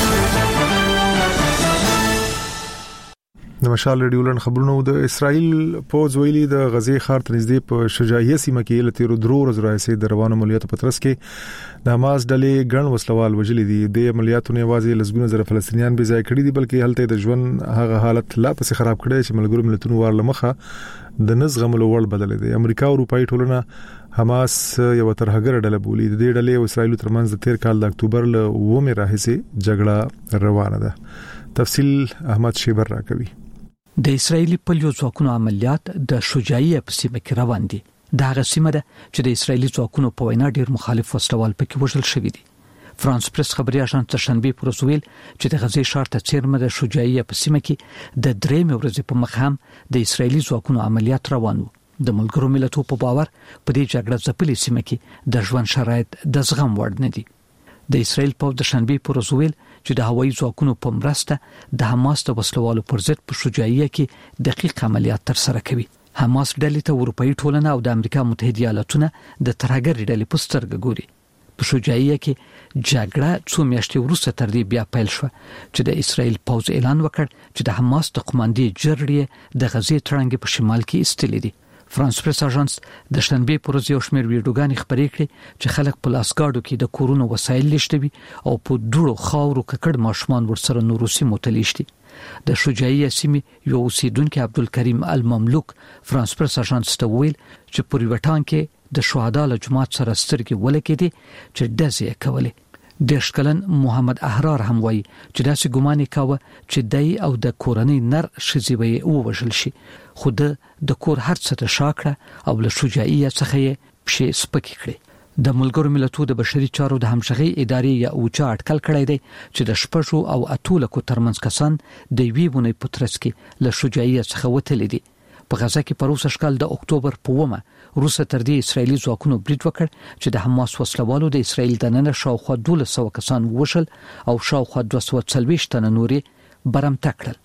د مشال ریډیو لن خبرونه د اسرائیل پوز ویلي د غزې ښار ته نږدې په شجاعیه سیمه کې لته درو ورځې راځي د روانو عملیاتو په ترڅ کې د حماس ډلې ګڼ وسلوال وژلي دي. د عملیاتو نه یوازې لسګونه زره فلسطینیان بې ځای کړي دي بلکې هلته د ژوند هغه حالت لا پسې خراب کړي چې ملګرو ملتونو ورلمخه د نزغملو وړ بدل دي. امریکا او اروپאי ټولنه حماس یو ترهګر ډله بولي. د دې ډلې او اسرائیل ترمنځ د 13 کال د اکتوبر له 9 راهیسې جګړه روانه ده. تفصیل احمد شیبر راکوي. د اسرایلی پولیو ځواکونو عملیات د شجاعیه په سیمه کې روان دي. دا هغه سیمه ده چې د اسرایلی ځواکونو په وینا ډیر مخالف وسلوال پکې وژل شوی دي. فرانس پریس خبري اژانس تشنبه پر ویل چې د غزې ښار ته چیرمه د شجاعیه په سیمه کې د درې ورځې په مخ هم د اسرایلی ځواکونو عملیات روان وو. د ملګرو ملتونو په باور په دې جګړه ځپلې سیمه کې د ژوند شرایط د زغم وړ نه دي. د اسرایل په د شنبه پر ویل چې د هوایي ځواکونو په مرسته د حماس د وسلوالو پر ضد په شجاعیه کې دقیق عملیات تر سره کوي. حماس ډلې ته اروپאי ټولنه او د امریکا متحده ایالاتونه د ترهګر ډلې په سترګه ګوري. په شجاعیه کې جګړه څو میاشتې وروسته تر دې بیا پیل شو چې د اسرایل پوز اعلان وکړ چې د حماس د قوماندې جرړې د غزې تړنګ په شمال کې استلې دي. فرانس پریس اژانس د شنبه پر ورځ یو شمېر ویډیوګانې خبرې کړې چې خلک په لاسګاډو کې د کورونو وسایل لشتوي او په دوړو خاورو ککړ ماشومان ورسره نوروسي متلیشتي. د شجاعیه سیمې یو اوسیدونکو عبدالکریم المملوک فرانس پریس اژانس ته ویل چې په وټان کې د شهدا له جماعت سره سترګې ولکېدي چې داسې کولې. دیشکلن محمد احرار هم وایي چې داسې ګمان کاوه چې دای او د کورنۍ نر شذې وي او وژل شي. خو د کور هر څه ته شاکړه او له شجاعیه څخه یې پښې سپکې کړې. د ملګرو ملتونو د بشري چارو د همغږي ادارې یا اوچا اټکل کړی دی چې د 8 او 8 لکو ترمنځ کسان د ویبونې پترس کې له شجاعیه څخه وتل دي. په غزا کې پروسه شکل د اکتوبر په 1 روسه تر دې اسرایلی ځواکونو برید وکړ چې د حماس وسلوالو د اسرایل د نن شاوخوا 1200 کسان وشل او شاوخوا 240 تنه نوري برمته کړل.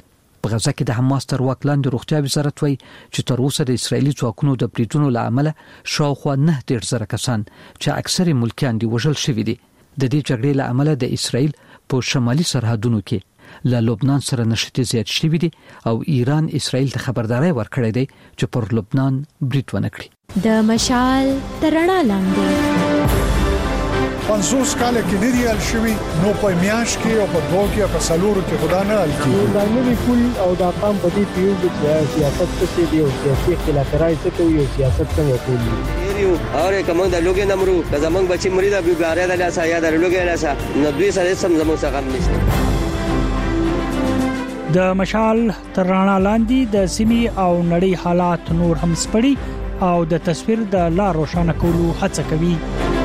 په غزا کې د حماس تر واک لاندې روغتیا وزارت وایي چې تر اوسه د اسرایلی ځواکونو د بریدونو لامل شاوخوا 9,000 کسان چې اکثره ملکیان دي وژل شوي دي. د دې جګړې لامل د اسرایل په شمالي سرحدونو کې له لبنان سره نشټي زیات شوي دي او ایران اسرایل ته خبرداري ورکړې ده چې پر لبنان برید ونه کړي. د مشال ترڼا لاندې 50 کال کې دی ال شوی نو په میاش کې او په دوه کې په سالورو کې خدا نه ال کې دا نوی کول او دا قام په دې پیو چې سیاست څه دی او سیاسي اختلافات څه کوي او سیاست څنګه کوي یو اور کوم د لوګي نمرو د زمنګ بچي مریدا بیګاره د لاسه یا د لوګي لاسه نو دوی سره سم زموږ څخه نشته. د مشال ترڼا لاندې د سیمې او نړۍ حالات نور هم سپړي او د تصویر د لا روښانه کولو هڅه کوي.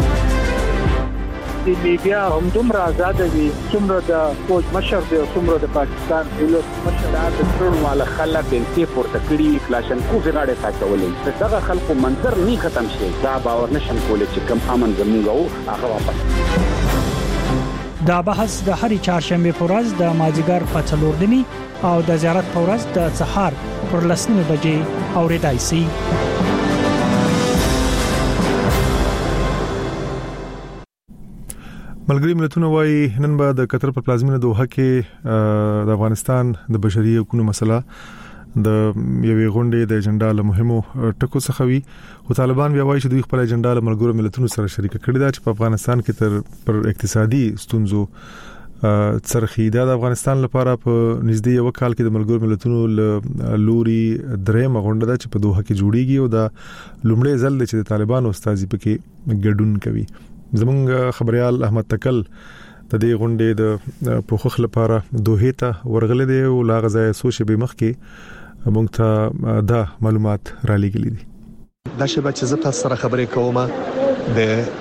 د میډیا هم دومره آزاد دي څومره د فوج مشر دی او څومره د پاکستان دولت مشر د ټرون والا خلک د پورته کړی کلاشن کو غاړه ساتولې دغه خلکو منظر نه ختم شي دا باور نشم کولای چې کم امن زموږ هغه واپس. دا بحث د هرې چهارشنبه په ورځ د مازیګر په 4 نیمه او د زیارت په ورځ د سحر پر 10 بجې اوریدای شي. ملګری ملتونه وايي نن به د قطر په پلازمینه دوحه کې د افغانستان د بشري حقوقو مسله د یوې غونډې د ایجنډا له مهمو ټکو څخه وي او طالبان بیا وايي چې دوی خپل ایجنډا له ملګرو ملتونو سره شریک کړي دا چې په افغانستان کې پر اقتصادي ستونزو څرخي د افغانستان لپاره په نږدې یو کال کې د ملګرو ملتونو لوري درېمه غونډه ده چې په دوحه کې جوړیږي او دا لومړی ځل دی چې د طالبانو استازي پکې ګډون کوي. زمونږ خبريال احمد تکل د دې غونډې د پوښښ لپاره دوه ته ورغله دی او لا غزا سوچ به مخ کې مونږ ته دا معلومات را لګلې دي. دا شبه چې زه تاسو سره خبرې کوم د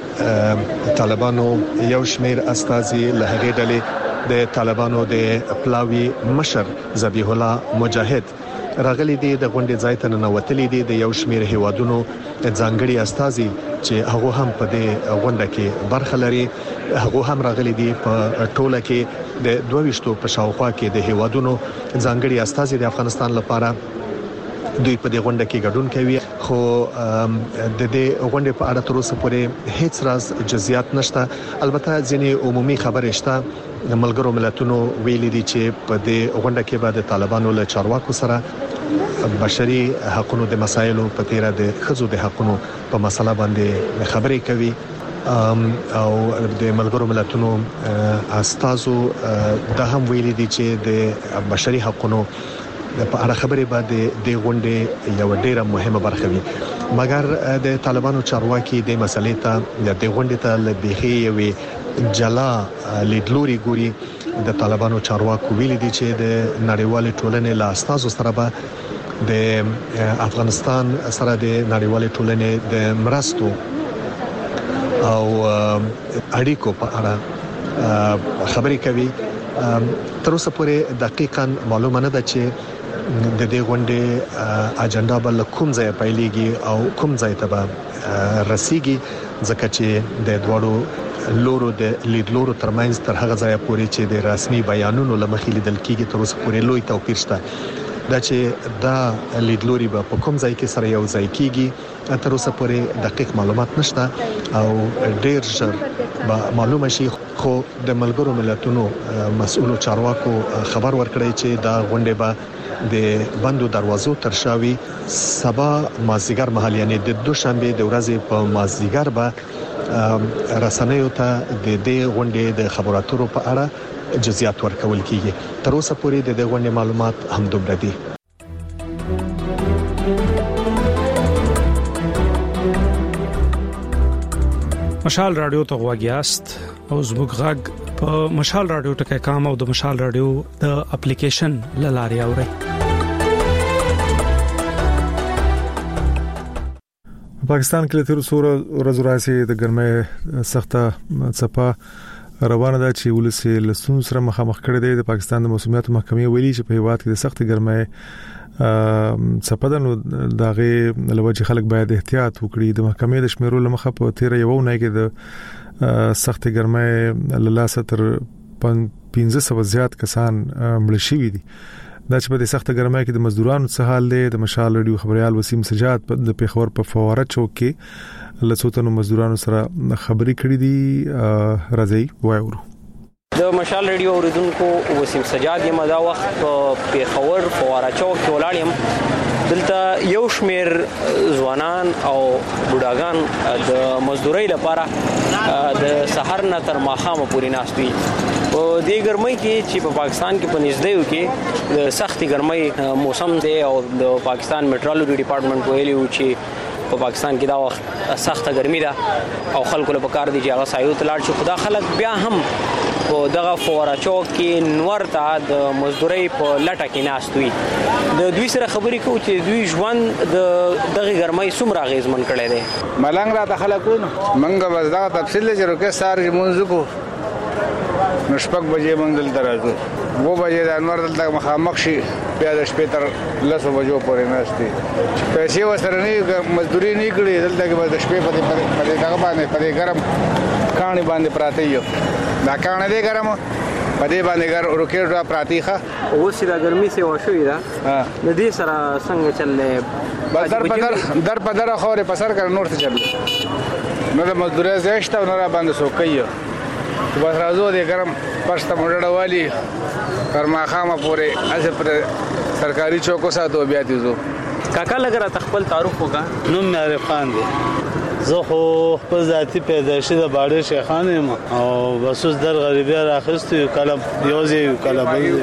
طالبانو یو شمیر استازي له هغې ډلې د طالبانو د پلاوی مشر ذبیح الله مجاهد راغلي دي د غونډې ځای ته ننوتلي دي د یو شمیر هیوادونو ځانګړي استازي چې هغه هم په دې غونډه کې برخه لري هغه هم راغلي دي په ټوله کې د 22 په شاوخوا کې د هیوادونو ځانګړي استازي د افغانستان لپاره دوی په دې غونډه کې ګډون کوي خو د دې غونډې په اړه تر اوسه پورې هیڅ راز جزئیات نشته. البته ځینې عمومي خبرې شته. ملګرو ملتونو ویلي دي چې په دې غونډه کې به د طالبانو له چارواکو سره بشري حقوقو د مسایلو په تیر د خزو د حقوقو په مسله باندې خبرې کوي او د ملګرو ملتونو استازو د هم ویلي دي چې د بشري حقوقو په اړه خبرې باندې د غونډې یو ډیره مهمه برخه وي مګر د طالبانو چارواکي د مسلې ته د غونډې ته لبيخي وي جلا لیدلوري ګوري. د طالبانو چارواکو ویلي دي چې د نړیوال ټولنې له استازو سره به د افغانستان سره د نړیوال ټولنې د مرستو او اړیکو په اړه خبرې کوي. تر اوسه پورې دقیقاً معلومه نه ده چې د دې غونډې اجنډا بل کوم ځای پیلېږي او کوم ځای ته به رسیږي ځکه چې د دوړو لورو د لیدلورو ترمنځ تر هغه ځای پورې چې د رسمي بیانونو لمخې لیدل کېږي تر اوسه پورې لوی توپیر شته. دا چې دا لیدلوري به په کوم ځای کې سره یو ځای کېږي تر اوسه پورې دقیق معلومات نشته او ډېر ژر به معلومه شي. خو د ملګرو ملتونو مسؤلو چارواکو خبر ورکړی چې دا غونډه به د بندو دروازو ترشاوي سبا مازیګر مهال یعنی د دوشنبه د ورځې په مازیګر به رسنیو ته د دې غونډې د خبراتو په اړه جزئیات ورکول کیږي. تر اوسه پورې د دې غونډې معلومات هم دومره دي. مشال رادیو ته غواګیاست او زموږ غږ په مشال رادیو ټکي کام او د مشال رادیو د اپلیکیشن لاري اوري. پاکستان کې تر څوره ورځې راځي د ګرمۍ سخته څپه روانه ده چې ولسی لسون سره مخامخ کړي دي. د پاکستان د موسمیات محکمې ویلي چې په هیواد کې د سخت ګرمۍ صفدنو دغه لوجه خلک باید احتیاط وکړي. د محکمې د شمیرو لمخه په 13 یو نه کې د سخت ګرمۍ له لاسه تر 1500 زیات کسان مړ شوي دي. دا چې په دې سخت ګرمۍ کې د مزدورانو څه حال دی د مشال رادیو خبريال وسیم سجاد د پیښور په فواره چوک کې لڅوتنو مزدورانو سره خبري کړې دي راځي وایو د مشال رادیو اوریدونکو وسیم سجاد یم دا وخت په پیښور فواره چوک کې ولاړ یم دلته یو شمیر ځوانان او بوډاګان د مزدورۍ لپاره د سحر نه تر ماښامه پورې ناست وي په دې ګرمۍ کې چې په پاکستان کې په نږدې کې د سختي ګرمۍ موسم دی او د پاکستان میټرولوژي ډپارټمنټ ویلي و چې په پاکستان کې دا وخت سخته ګرمي ده او خلکو له پکار دي چې هغه سایو ته لاړ شي خدا خلک بیا هم په دغه فواره چوک کې نور ته د مزدورۍ په لټه کې ناست وي د دوی سره خبرې کوو چې دوی ژوند د دغه ګرمۍ څومره اغېزمن کړی دی. ملنګ راته خلکو موږ بس دا تفصیل چې روکه سار کې مونږ کو نو شپږ بجې موږ دلته راځو 2 بجې د انور دلته مخامخ شي بیا د شپې تر 10 بجو پورې ناشتي پیسې وسره نه مزدوري نه کړي دلته کې بس د شپې په دغه باندې په ګرم کانی باندې پراته یو دا کانه دې ګرم په دې باندې ګر روکېټ پراتی ښه اوس دا ګرمي سي وشوي دا د دې سره څنګه چللې بس در په در خوري په سر کړ نور څه چل نو د مزدوري زیشته نو را باندې سوکایو بس راځو دې ګرم پښته مړړه والی فرماخامه پورې اسه پر سرکاري چوکو ساتو بیا تیزو کاکا لګره تخپل تعارف وکا نوم عارف خان دی زه خو خپل ذاتی پیدایشي د باړې شیخان یم او بس اوس در غریبي راخستو کله یوځي کله بل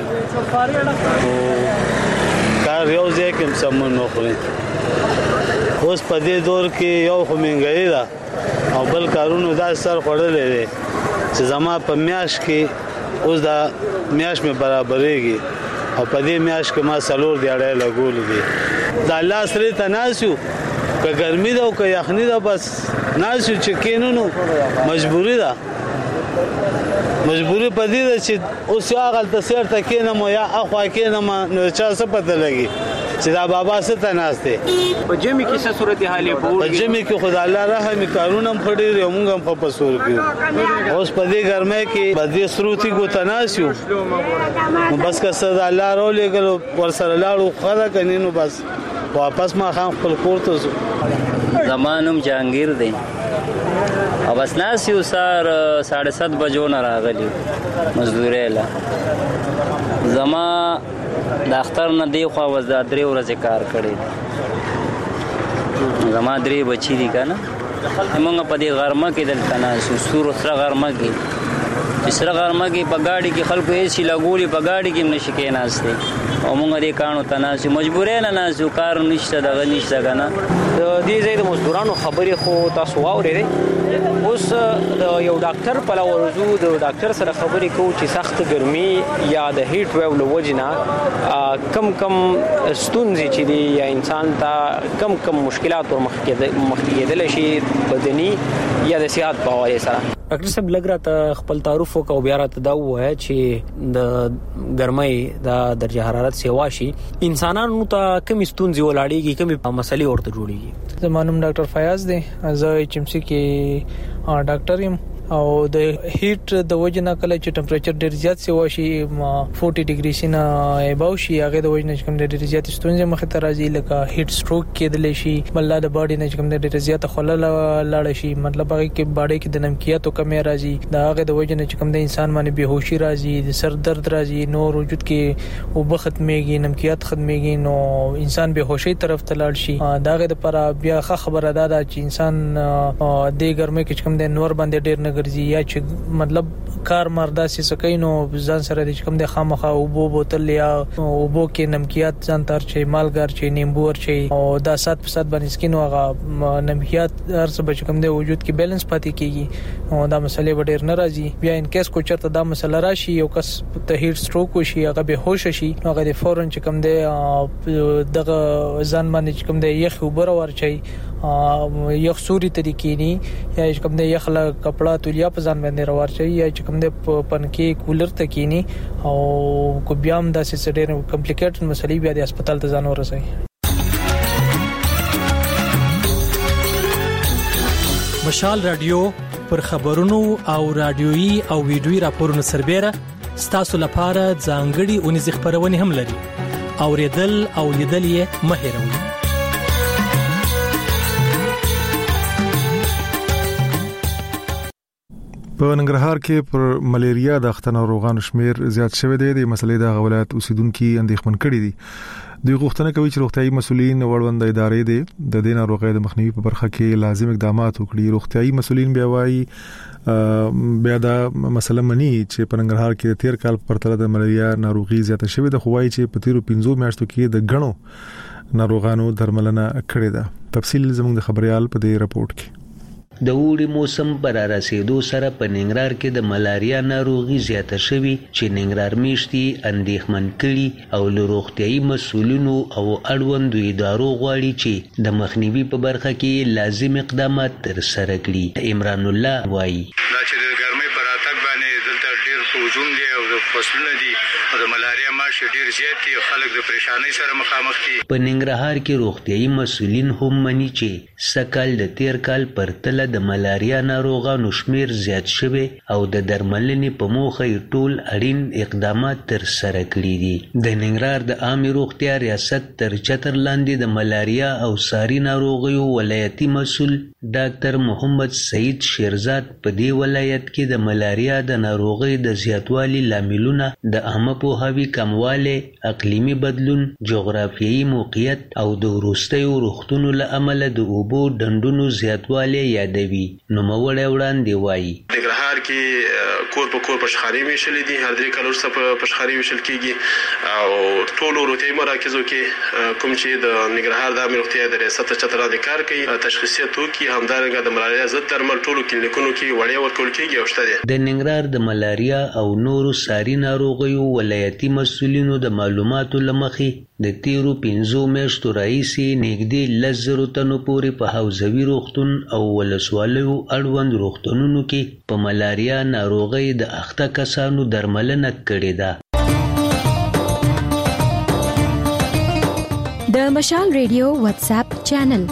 کار یوځي کوم سمون نو خوري اوس په دې دور کې یو خو منګي دا او بل کارونو دا سر خړلې دي چې زما په میاش کې اوس دا میاش مې برابرېږي او په دې میاش کې ما سلور دیاړې لګول دي دا الله سره تناسو که ګرمي ده او که یخني ده بس ناسو چې کینونو مجبوری ده مجبوری په دې ده چې اوس یا غلطه سیر ته کینم یا اخوا کینم نو چا څه پته لګي چې دا بابا څه تناسته په جمی کې څه صورتحال په جمی کې خدای الله رحم کارونه پړي موږ هم په پسور کې اوس په دې ګرمه کې په دې سروتي کو تناسو نو بس که صد الله رو لګلو ور سره لاړو خدا کني نو بس واپس ما خام خپل کور ته زمانم جهانگیر دی او بس ناس یو سار 7:30 بجو نه راغلی مزدوري له زما د اختر نه دی خو وزدا 3 ورځې کار کړی زما 3 بچی دي کنه موږ په دې غرمه کې دلته نه سور سره غرمه کې سره غرمه کې په گاډي کې خلکو یې شي لګولي په گاډي کې نشي کې ناشته او موږ دې کانو تناسو مجبورې نه ناسو کار نشته دغه نشته کنه د دې ځای د مزدورانو خبرې خو تاسو واورېدې اوس یو ډاکټر په لورزو د ډاکټر سره خبرې کوو چې سخت ګرمي یا د هیټ ویو له وجنه کم ستونزې چې دي یا انسان ته کم مشکلات ورمخ کېدل شي بدني یا د صحت په حواله سره ډاکټر صاحب لګرا ته خپل تعارف وکاو بیا راته دا وایي چې د ګرمۍ د درجه حرارت سیوا شي انسانانو ته کوم ستونزې ولاړېږي کوم مسلې ورته جوړېږي زمونږ ډاکټر فیاض دی زه چمسي کې ډاکټر یم او د هیټ د وجنه کله چې ټمپریچر ډیر زیات سی وشي 40 ډیګري سینا اباو شي هغه د وجنه کوم ډیر زیات ستونزې مخ ته راځي لکه هیټ سټروک کېدل شي بل د باډي نه کوم ډیر زیات خلل لاړ شي مطلب هغه کې باډي کې د نمکیات او کمی راځي دا هغه د وجنه کوم د انسان باندې بهوشي راځي د سر درد راځي نو وجود کې او بختميږي نمکیات ختميږي نو انسان بهوشي طرف ته لاړ شي دا هغه د پر بیا خبره ده چې انسان د ګرمۍ کې کوم د نور باندې ډیر ګرځي یا چې مطلب کار مردا سي سکه نو ځان سره د کوم د خامخه او بو بوتل یا او بو کې نمکيات ځان تر چې مالګر چې نیمبو ور چې او دا 7% باندې سکینو هغه نمکيات هر څه بچ کوم د وجود کې بیلانس پاتې کیږي او دا مسلې ډېر ناراضي بیا ان کیس کو چرته دا مسله راشي یو کس ته هیټ سټروک وشي هغه به هوش شي هغه د فورن چې کوم د دغه ځان باندې کوم د یخ وبره ورچي یخ سوري طریقې ني یا کوم د یخ لا کپڑا تولیا په ځان باندې راورچي یا کوم د پنکې کولر تکینی او کو بیا هم د سیسټر کمپلیکیټډ مسلې بیا د هسپتال ته ځان ورسي مشال رادیو پر خبرونو او رادیوي او ویډیوي راپورونو سربېره ستاسو لپاره ځانګړي اونیز خبرونه هم لري اوریدل او لیدل یې مه هېروئ. په ننګرهار کې پر ملیریا د اخته ناروغانو شمیر زیات شوی دی. د مسلې د ولایت اوسیدونکو اندېښمن کړي دي. دوی غوښتنه کوي چې روغتيایي مسولین وړوند ادارې د دې ناروغۍ د مخنیوي په برخه کې لازم اقدامات وکړي. روغتيایي مسولین بیا وايي بیا دا مسله مني چې په ننګرهار کې تیر کال په پرتله د ملیریا ناروغي زیاته شوې ده، خو وايي چې په تیرو 15 میاشتو کې د غنو ناروغانو درملنه کړې ده. تفصیل زموږ د خبريال په دې رپورت کې. د اوړي موسم پر رسیدو سره په ننګرهار کې د ملاریا ناروغي زیاته شوې چې ننګرهار میشتي اندېښمن کړي او له روغتيایي مسولینو او اړوندو ادارو غواړي چې د مخنیوي په برخه کې لازم اقدامات ترسره کړي. عمران الله وایي دا چې د ګرمۍ پر اتک باندې دلته ډېر هجوم دی او د فصلونه دي او د ملاریا ماش ډېر زیات دي، خلک د پریشانۍ سره مخامخ دي. په ننګرهار کې روغتيایي مسولین هم مني چې سکهال د تیر کال پرتله د ملاریا ناروغانو شمیر زیات شوی او د درملنې په موخه ټول اړین اقدامات ترسره کړي دي. د ننګرهار د عامه روغتیا ریاست تر چتر لاندې د ملاریا او ساري ناروغیو ولایتي مسول ډاکټر محمد سعید شیرزاد په دې ولایت کې د ملاریا د ناروغۍ د زیاتوالي لاملونه د عامه پوهاوي کمواله، اقلیمي بدلون، جغرافیایي موقعیت او د وروستیو روغتونو له امله د اوبو ډنډونو زیاتوالی یادوي. نوموړی وړاندې وایي ننګرهار کې کور په کور پشخاري ویشل دي، هر 3 کال وروسته په پشخاري ویشل کیږي او ټولو روغتیایي مراکزو کې کوم چې د ننګرهار د روغتیا د ریاست چتر لاندې کار کوي تشخیصیت وکړي، همدارنګه د ملاریا ضد درمل ټولو کلینیکونو کې وړیا ورکول کیږي او شته دي. د ننګرهار د ملاریا او نورو ساري ناروغیو ولایتي مسولینو د معلوماتو لمخې د تیرو 15 میاشتو راهیسې نږدې 10,000 تنو پورې په حوزوي روغتون او ولسوالیو اړوند روغتونونو کې په ملاریا ناروغۍ د اخته کسانو درملنه کړې ده. د مشال ریډیو واتس اپ چینل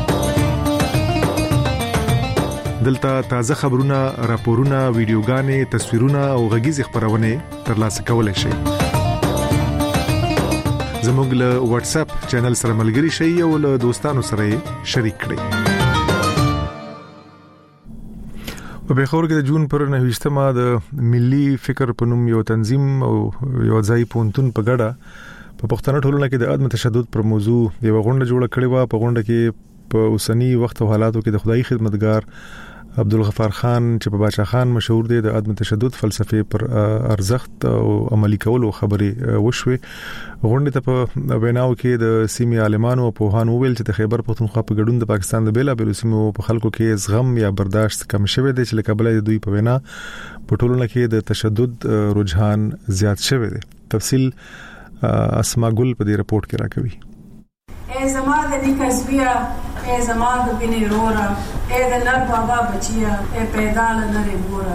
دلته تازه خبرونه، راپورونه، ویډیوګانې، تصویرونه او غږیز خبرونه ترلاسه کولای شئ. زموږ له واتس اپ چینل سره ملګري شئ او له دوستانو سره شریک کړئ. په بخور کې د جون پر 9مه د ملي فکر په نوم یو تنظیم او یو ځای پونتون په ګډه په پښتنه ټولنه کې د عدم تشدد پر موضوع یو غونډه جوړه کړې و. په غونډه کې په اوسنی وخت او حالاتو کې د خدای خدمتګار عبدالغفار خان چې په باچا خان مشهور دی د عدم تشدد فلسفه پر ارزښت او عملی کولو خبرې وشوي. غونډه ته په ویناو کې د سیمې عالمانو او پوهانو ویل چې د خیبر پختونخوا په ګډون د پاکستان د بیلابېلو سیمو په خلکو کې زغم یا برداشت کم شوی دی چې لکه بل د دوی په وینا په ټولنه کې د تشدد رجحان زیات شوی دی. تفصیل اسما ګل په دې رپورت کې راکوي. اے زما د نکزبیا، اے زما د بنې رورا، اے د نر بابا بچیا، اے پیدا لنر ګورا.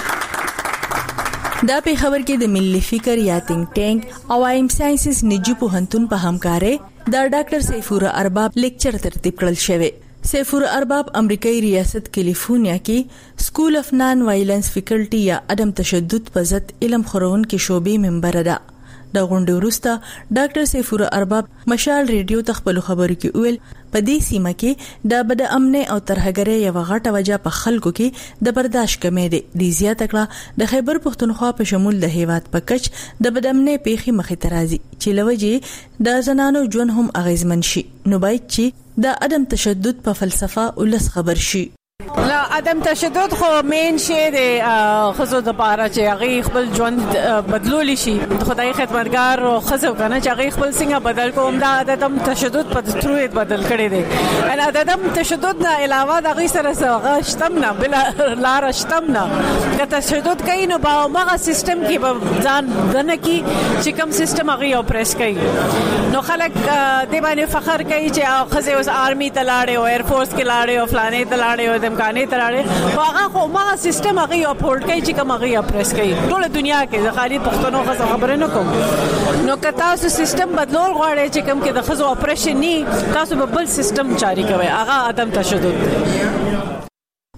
دا په خبر کې د ملي فکر یا تینک ټینک او ایم ساينسز نجو پوهنتون په همکارۍ د ډاکټر سیفور ارباب لیکچر ترتیب کړل شوی. سیفور ارباب امریکایي ریاست کیلیفورنیا کې سکول اف نان وایلنس فیکلټي یا عدم تشدد په ضد علم خورون کې شوبې ممبر ده. د غونډې وروسته ډاکټر سیفور ارباب مشال ریډیو ته خپل خبرو کې ویل په دې سیمه کې د بد امن او ترهګرۍ یو غټه وجه په خلکو کې د برداشت کمې دي. د زیاته کړه د خیبر پختونخوا په شمول د هیواد په کچ د بد امن پیخي مخې ترازی چې لوجه د زنانو ژوند هم اغیزمن شي. نو باید چې د عدم تشدد په فلسفه ولس خبر شي. لا عدم تشدد خو مین شی دی خزو د پاره چې هغه خپل ژوند بدلول شي. خدای خدمتګار او خزو کنه چې هغه خپل څنګه بدل کوم دا عدم تشدد په تروید بدل کړي دي. ان عدم تشدد نه علاوه د غي سره سره شتم نه بل لار شتم نه د تشدد کین نو په هغه سیستم کې ځان دنه کې چې کوم سیستم هغه اپریس کوي. نو خلک د باندې فخر کوي چې خزو اوس آرمي تلاړي او ایر فورس کې لاړي او فلانه تلاړي او امکانات تراړي هغه خو ما سیستم هغه اپورټ کوي چې کوم هغه پریس کوي. ټول دنیا کې خالي پښتنو خو خبره نه کوم. نو که تاسو سیستم بدلول غواړئ چې کوم کې د خزو اپریشن ني تاسو به بل سیستم جاری کوئ. هغه عدم تشدد.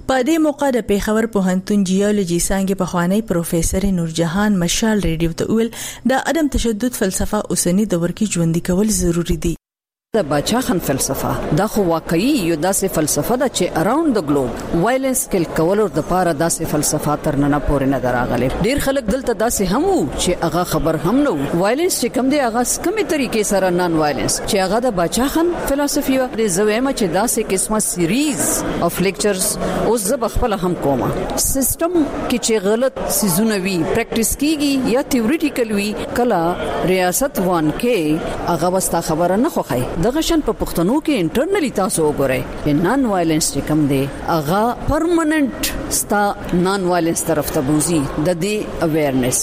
په دې موقع د پیښور پوهنتون جیولوژي څانګې پخوانی پروفیسور نورجهان مشال ریډیو ته ویل د عدم تشدد فلسفه اوسنی دور کې ژوندۍ کول ضروری دي. د باچا خان فلسفه دا خو واقعي یو داسې فلسفه ده چې اراوند د ګلوب وایلنس کل کول د پاره داسې فلسفه ترننه پورې نه دراغلي. ډیر خلک دلته داسې هم وو چې هغه خبر هم نه وو وایلنس چې کوم دی هغه کومه طریقې سره نان وایلنس چې هغه د باچا خان فلسفي و د زویمه چې داسې قسمه سیریز اف لیکچرز اوس زب خپل هم کومه سیستم کې چې غلط سيزونه وی پریکټیس کیږي یا تیوریټیکل وی کلا ریاست وان کې هغه وستا خبره نه خوخی. دغه شن په پښتنو کې انټرنلی تاسو وګورئ چې نان وایلنس چې کوم دی هغه پرمننت ستا نان وایلنس طرف ته بوزي د دې اویرنس.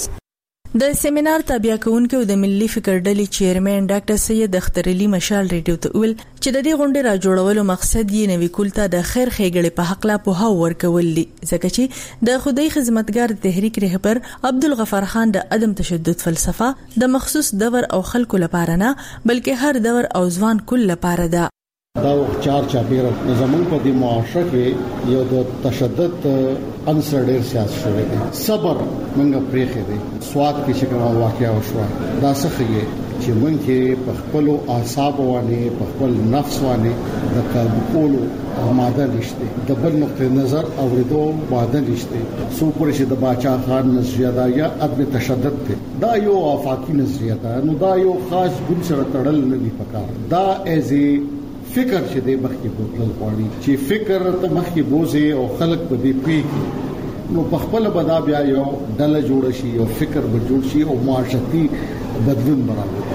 د سیمینار تابع کونکو د ملي فکر ډلې چیرمن ډاکټر سید اختر علي مشال ریډیو ته ویل چې د دې غونډې را جوړولو مقصد یې نوې کولتا د خیر ښېګړې په حق لا په هاو ورکول دي ځکه چې د خدای خدمتګار تحریک رهبر عبدالغفار خان د عدم تشدد فلسفه د مخصوص دور او خلکو لپاره نه بلکې هر دور او ځوان کل لپاره ده. دا چار چاپیره زمون په دې معاشره کې یو د تشدد عنصر ډیر سیاست شوی دی. صبر منګه پریخي دی سواد کې چې کوم واقعیا وشو دا څه چې مونږ کې په خپل اعصاب باندې په خپل نفس باندې د کابو کولو ماده نشته د بل نقطه نظر اوریدو ماده نشته سو پرې چې د باچا خان نظریه دا یا عدم تشدد دی دا یو افاقی نظریه ده نو دا یو خاص ګون سره تړل نه دی پکار دا ایزي فکر چې د مخکې بوتل غواړي چې فکر ته مخکې بوزي او خلک په دې پیږي نو په خپل بدا بیا یو ډله جوړ شي او فکر به جوړ شي او معاشرتي بدلون برابر.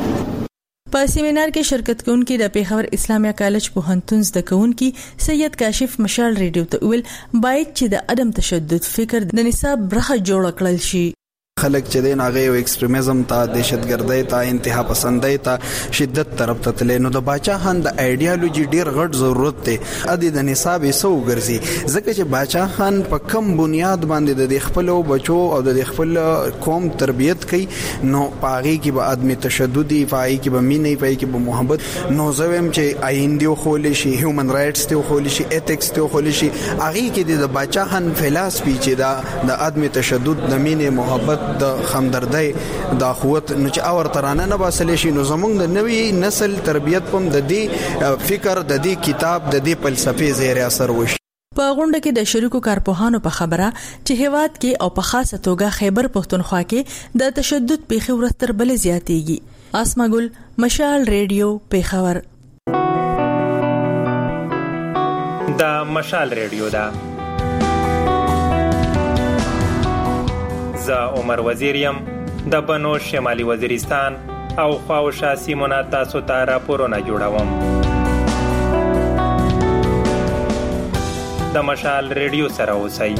په سیمینار کې شرکت کوونکي د پیښور اسلامیه کالج پوهنتون زده کوونکي سید کاشف مشال ریډیو ته ویل باید چې د عدم تشدد فکر د نصاب برخه جوړ کړل شي. خلک چې دین هغه یو ایکستریمزم ته دهشتګردۍ ته انتها پسندۍ ته شدت طرف ته تللی نو د باچا خان د ایډیالوژي ډیر غټ ضرورت دی ادي د نصاب یې سو ګرځي ځکه چې باچا خان په کم بنیاد باندې د خپل بچو او د خپل قوم تربیت کوي نو پاغي کې به عدم تشددي پاغي کې به مینې پاغي کې به محبت نو زویم چې آئین خول شي هیومن رائټس ته خول شي ایتکس ته خول شي هغه کې د باچا خان فلسفي چې د عدم تشدد د مینې محبت د همدردۍ د اخوت نو چې اور ترانه نه باسل شي نو زمونږ د نوې نسل تربیت پم د دې فکر د دې کتاب د دې فلسفي زیر اثر وشي. په غونډه کې د شریکو کارپوهانو په خبره چې هیواد کې او په خاصه توګه خیبر پښتونخوا کې د تشدد پیښې ورستر بل زیاتېږي. اسما ګل مشال ریډیو پیښور. د مشال ریډیو دا زه عمر وزیریم د بنو شمالي وزیرستان او خواوشا سیمونه تاسو ته راپورونه جوړوم. د مشال ریډیو سره اوسئ.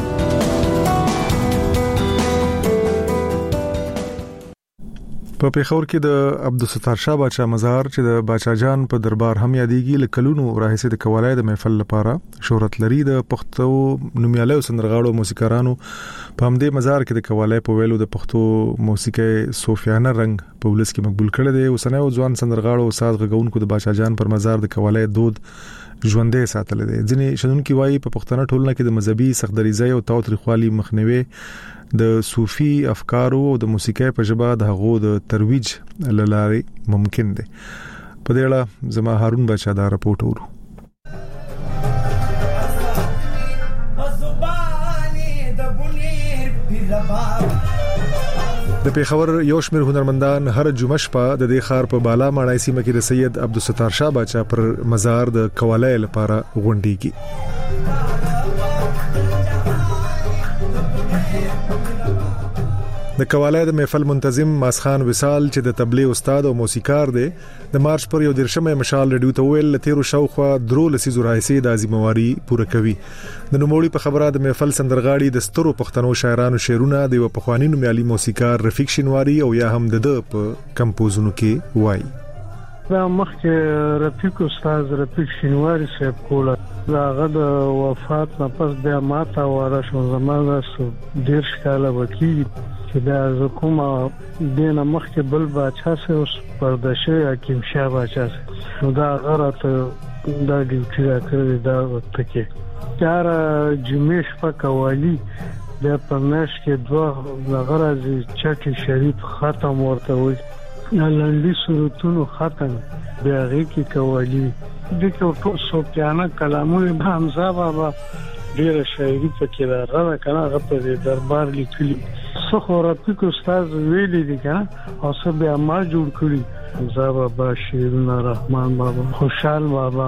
په پیښور کې د عبدالستار شاه باچا مزار چې د باچا جان په دربار هم یادېږي لکلونو راهیسې د کوالای د محفل لپاره شهرت لري. د پښتو نومیالیو سندرغاړو موسیقارانو په همدې مزار کې د کوالای په ویلو د پښتو موسیقي صوفیانه رنګ په ولس کې مقبول کړي دي. اوسنۍ ځوان سندرغاړو او ساز غږونکو د باچا جان پر مزار د کوالای دود ژوندې ساتل دي. ځینې شنونکي وایي په پښتنه ټولنه کې د مذهبي سختدریزۍ او تاوتریخوالي مخنیوي د صوفي افکارو او د موسیقۍ په ژبه د هغو د ترویج لارې ممکن دي. په دې اړه زما هارون بچا دا راپورټ ورو. د پیښور یو شمېر هنرمندان هر جمعه شپه د دې ښار په بالا ماڼۍ سیمه کې د سید عبدالستار شاه باچا پر مزار د کوالای لپاره غونډيږي. د کوالای د محفل منتظم ماسخان وصال چې د تبلیغ استاد او موسیقار دی د مارچ پر 11 مشال ریډیو ته ویل لتیرو شاوخوا درو لسیزو راځي د ازمواري پوره کوي. د نوموړي په خبره د محفل سندرغاړي د سترو پښتنو شاعرانو شعرونه د پخوانی نومیالي موسیقار رفیق شینواری او یا هم د په کمپوزونو کې وایي. دا مخکې رفیق استاد رفیق شینواری صاحب کوله داغه د وفات نه پس بیا ماته واره شو زمانه ډیر ښکاله وکي چې دا کومه دینه مخکې بل باچا سه اوس پردشه حکیم شاه باچا سه نو دا غره ته دا ډیوټي راکړی دا وخت کې چار جمیش په قوالی د پرناش کې دوه غرض چټي شریف ختم ورته وي لاندې صورتونو ختم بیا غي کې قوالی د ټول صوفیانه کلامونه به حمزه بابا ډیر شاعري پکې راغله کنه هغه په دربار لیکلي څو راتک استاد ویلي دي کنه او څه بیا ما جوړ کړی حمزه بابا شیرین رحمان بابا خوشحال بابا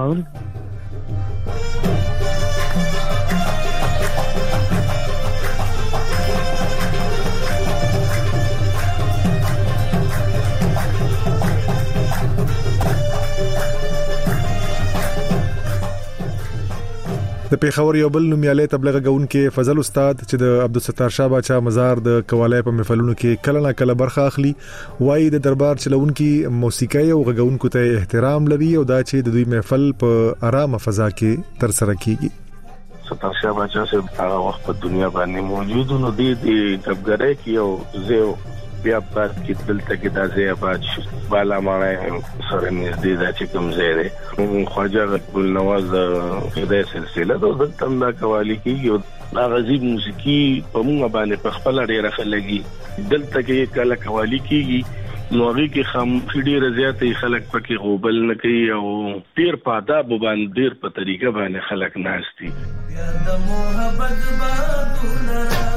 د پیښور یو بل نومیالي تبلیغ غونکي فضل استاد چې د عبدالستار شاه باچا مزار د قوالی په محفلونو کې کله نه کله برخه اخلي وایي د دربار چلونکي موسیقي او غونکو ته احترام لري او دا چې د دوی محفل په آرامه فضا کې تر سره کیږي ستار شاه باچا سره هغه وخت په دنیا باندې موجود نو د دبګړې کې او زه بیا په کې دلته کې د ځای آباد شو بالا مانه سره نږدې د چې کوم ځای دی خواجه ګل نواز د سلسله د تم دا قوالی کې او غزيب موسیقي په موږ باندې په خپل ډیره خلګي دلته کې کله قوالی کېږي نو هغه کې خام ډیره زیاتې خلک پکې غوبل نه کوي او ډیر په آداب باندې ډیر په طریقه باندې خلک ناشتي د محبت بادونه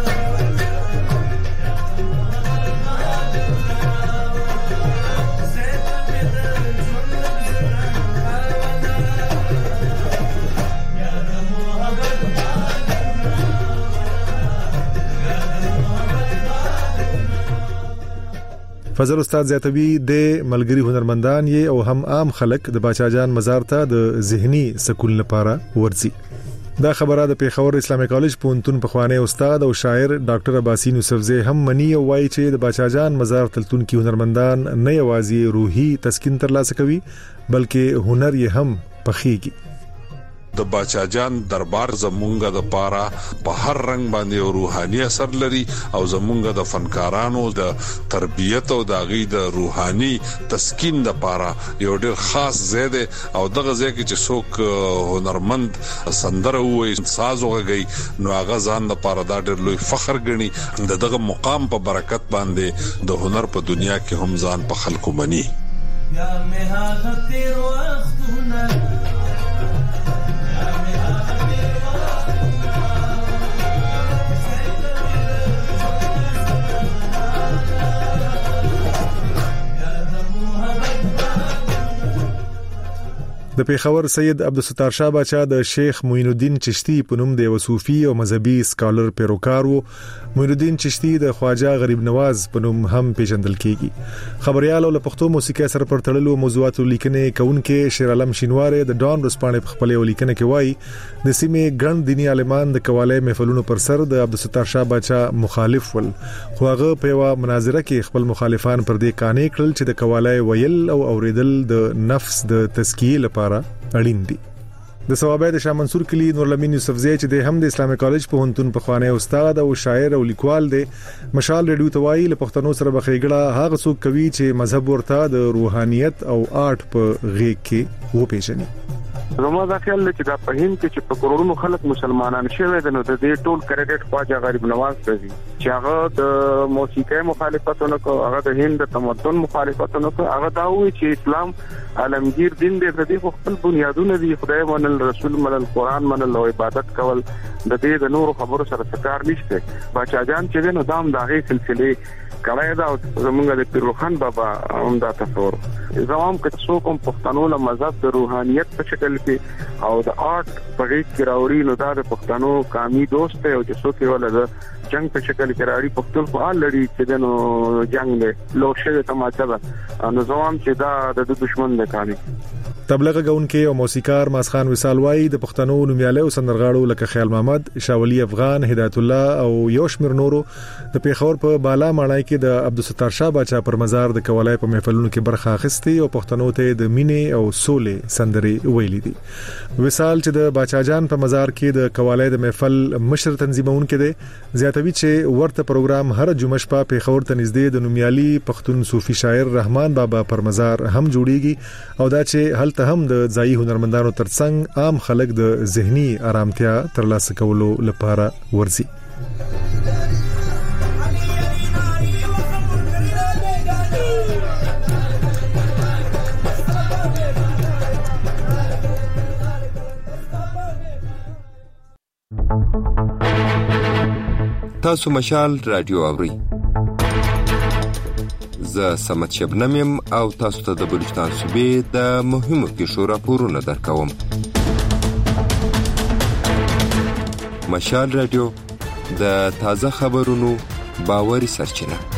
فضل استاد زیاتوی د ملګری هنرمندان یې او هم عام خلک د باچا جان مزار ته د ذهني سکون لپاره ورځي دا خبره د پیښور اسلامي کالج پونتون په خوانه استاد او شاعر ډاکټر عباسین یوسفزئی هم منی او وایي چې د باچا جان مزار تلتون کې هنرمندان نه یوازې روحي تسکین ترلاسه کوي بلکې هنر یې هم پخېږي د باچا جان دربار زمونږه د پاره په هر رنگ باندې روحاني اثر لري او زمونږه د فنکارانو د تربيت او د غي د روحاني تسکین د پاره یو ډیر خاص زیاده او دغه ځکه چې څوک هنرمند سندره وي ساز وغږي نو هغه ځان د پاره دا ډیر لوی فخر ګڼي دغه مقام په برکت باندې د هنر په دنیا کې هم ځان په خلکو مني یا مه هغه تیر وختونه د پیښور سید عبدالستار شاه باچا د شیخ معین الدین چشتی په نوم د وصوفي او مذهبي سکالر پیروکار وو معین الدین چشتی د خواجه غریب نواز په نوم هم پیژندل کیږي خبريال او پښتو موسیقي سره پر تړلو موضوعاتو لیکنې کوونکې شیر عالم شینواره د ډان رسپانې په خپل لیکنه کې وایي د سیمې ګڼ دینی عالمان د قواله محفلونو پر سر د عبدالستار شاه باچا مخالف ول خو هغه په یو مناظره کې خپل مخالفان پر دې قانې کړل چې د قواله ویل او اوریدل د نفس د تزکیه لپاره اړین دي د ثوابه د شاه منصور کلی نورالامین یوسفزئی چې د هم د اسلامي کالج په هنتون په خوانه استاد او شاعر او لیکوال دی مشال ریډیو توای له پښتنو سره بخېګړه هغه څوک کوي چې مذهب ورته د روحانيت او آرټ په غېږ کې و پیژني زما دا خیال دی چې دا په هند کې چې په کروڑونو خلک مسلمانان شوي دي نو د دې ټول کریډټ خواجه غریب نواز ته دي چې هغه د موسیقي مخالفتونه کوي هغه د هند د تمدن مخالفتونه کوي هغه دا وایي چې اسلام عالمگیر دین دی د دې خپل بنیادونه دي خدای منل رسول منل قران منل او عبادت کول د دې د نورو خبرو سره څکار نشته باچا جان چې نو دام دغه سلسله کله دا زمونږ د پیروخان بابا هم دا تصور زمام که څوک پښتنو له مذهب د روحانيت په شکل کې او د آرټ په غیږ کې راوړي نو دا د پښتنو قومي دوست دی او چې څوک یې ولر جنگ په شکل کې راړي پښتون فعال لري چې نو جنگ له لوشه تماچا نو زمام چې دا د دشمن د کاري تبلیغ غونکي او موسیقار ماسخان وصال وای د پښتنو نومیاله او سندرغاړو لکه خیال محمد شاولی افغان هدایت الله او یوشمیر نورو د پیښور په بالا ماڼای کې د عبدالستار شاه باچا پر مزار د قوالای په محفلونو کې برخه اخیستي او پښتنو ته د مینې او سولې سندرې ویلې دي وصال چې د باچا جان په مزار کې د قوالای د محفل مشر تنظیمون کې دي زیاتوي چې ورته پروګرام هر جمعه شپه پیښور ته نږدې د نومیالي پښتون صوفي شاعر رحمان بابا پر مزار هم جوړیږي او دا چې هلته هم د ځایي هنرمندانو ترڅنګ عام خلک د ذهني آرامتیا ترلاسه کولو لپاره ورځي. تاسو مشال رادیو اورئ. زه سمت شبنم یم او تاسو ته د بلوچستان صوبې د مهمو پیښو راپورونه درکوم. مشال رادیو د تازه خبرونو باوري سرچینه.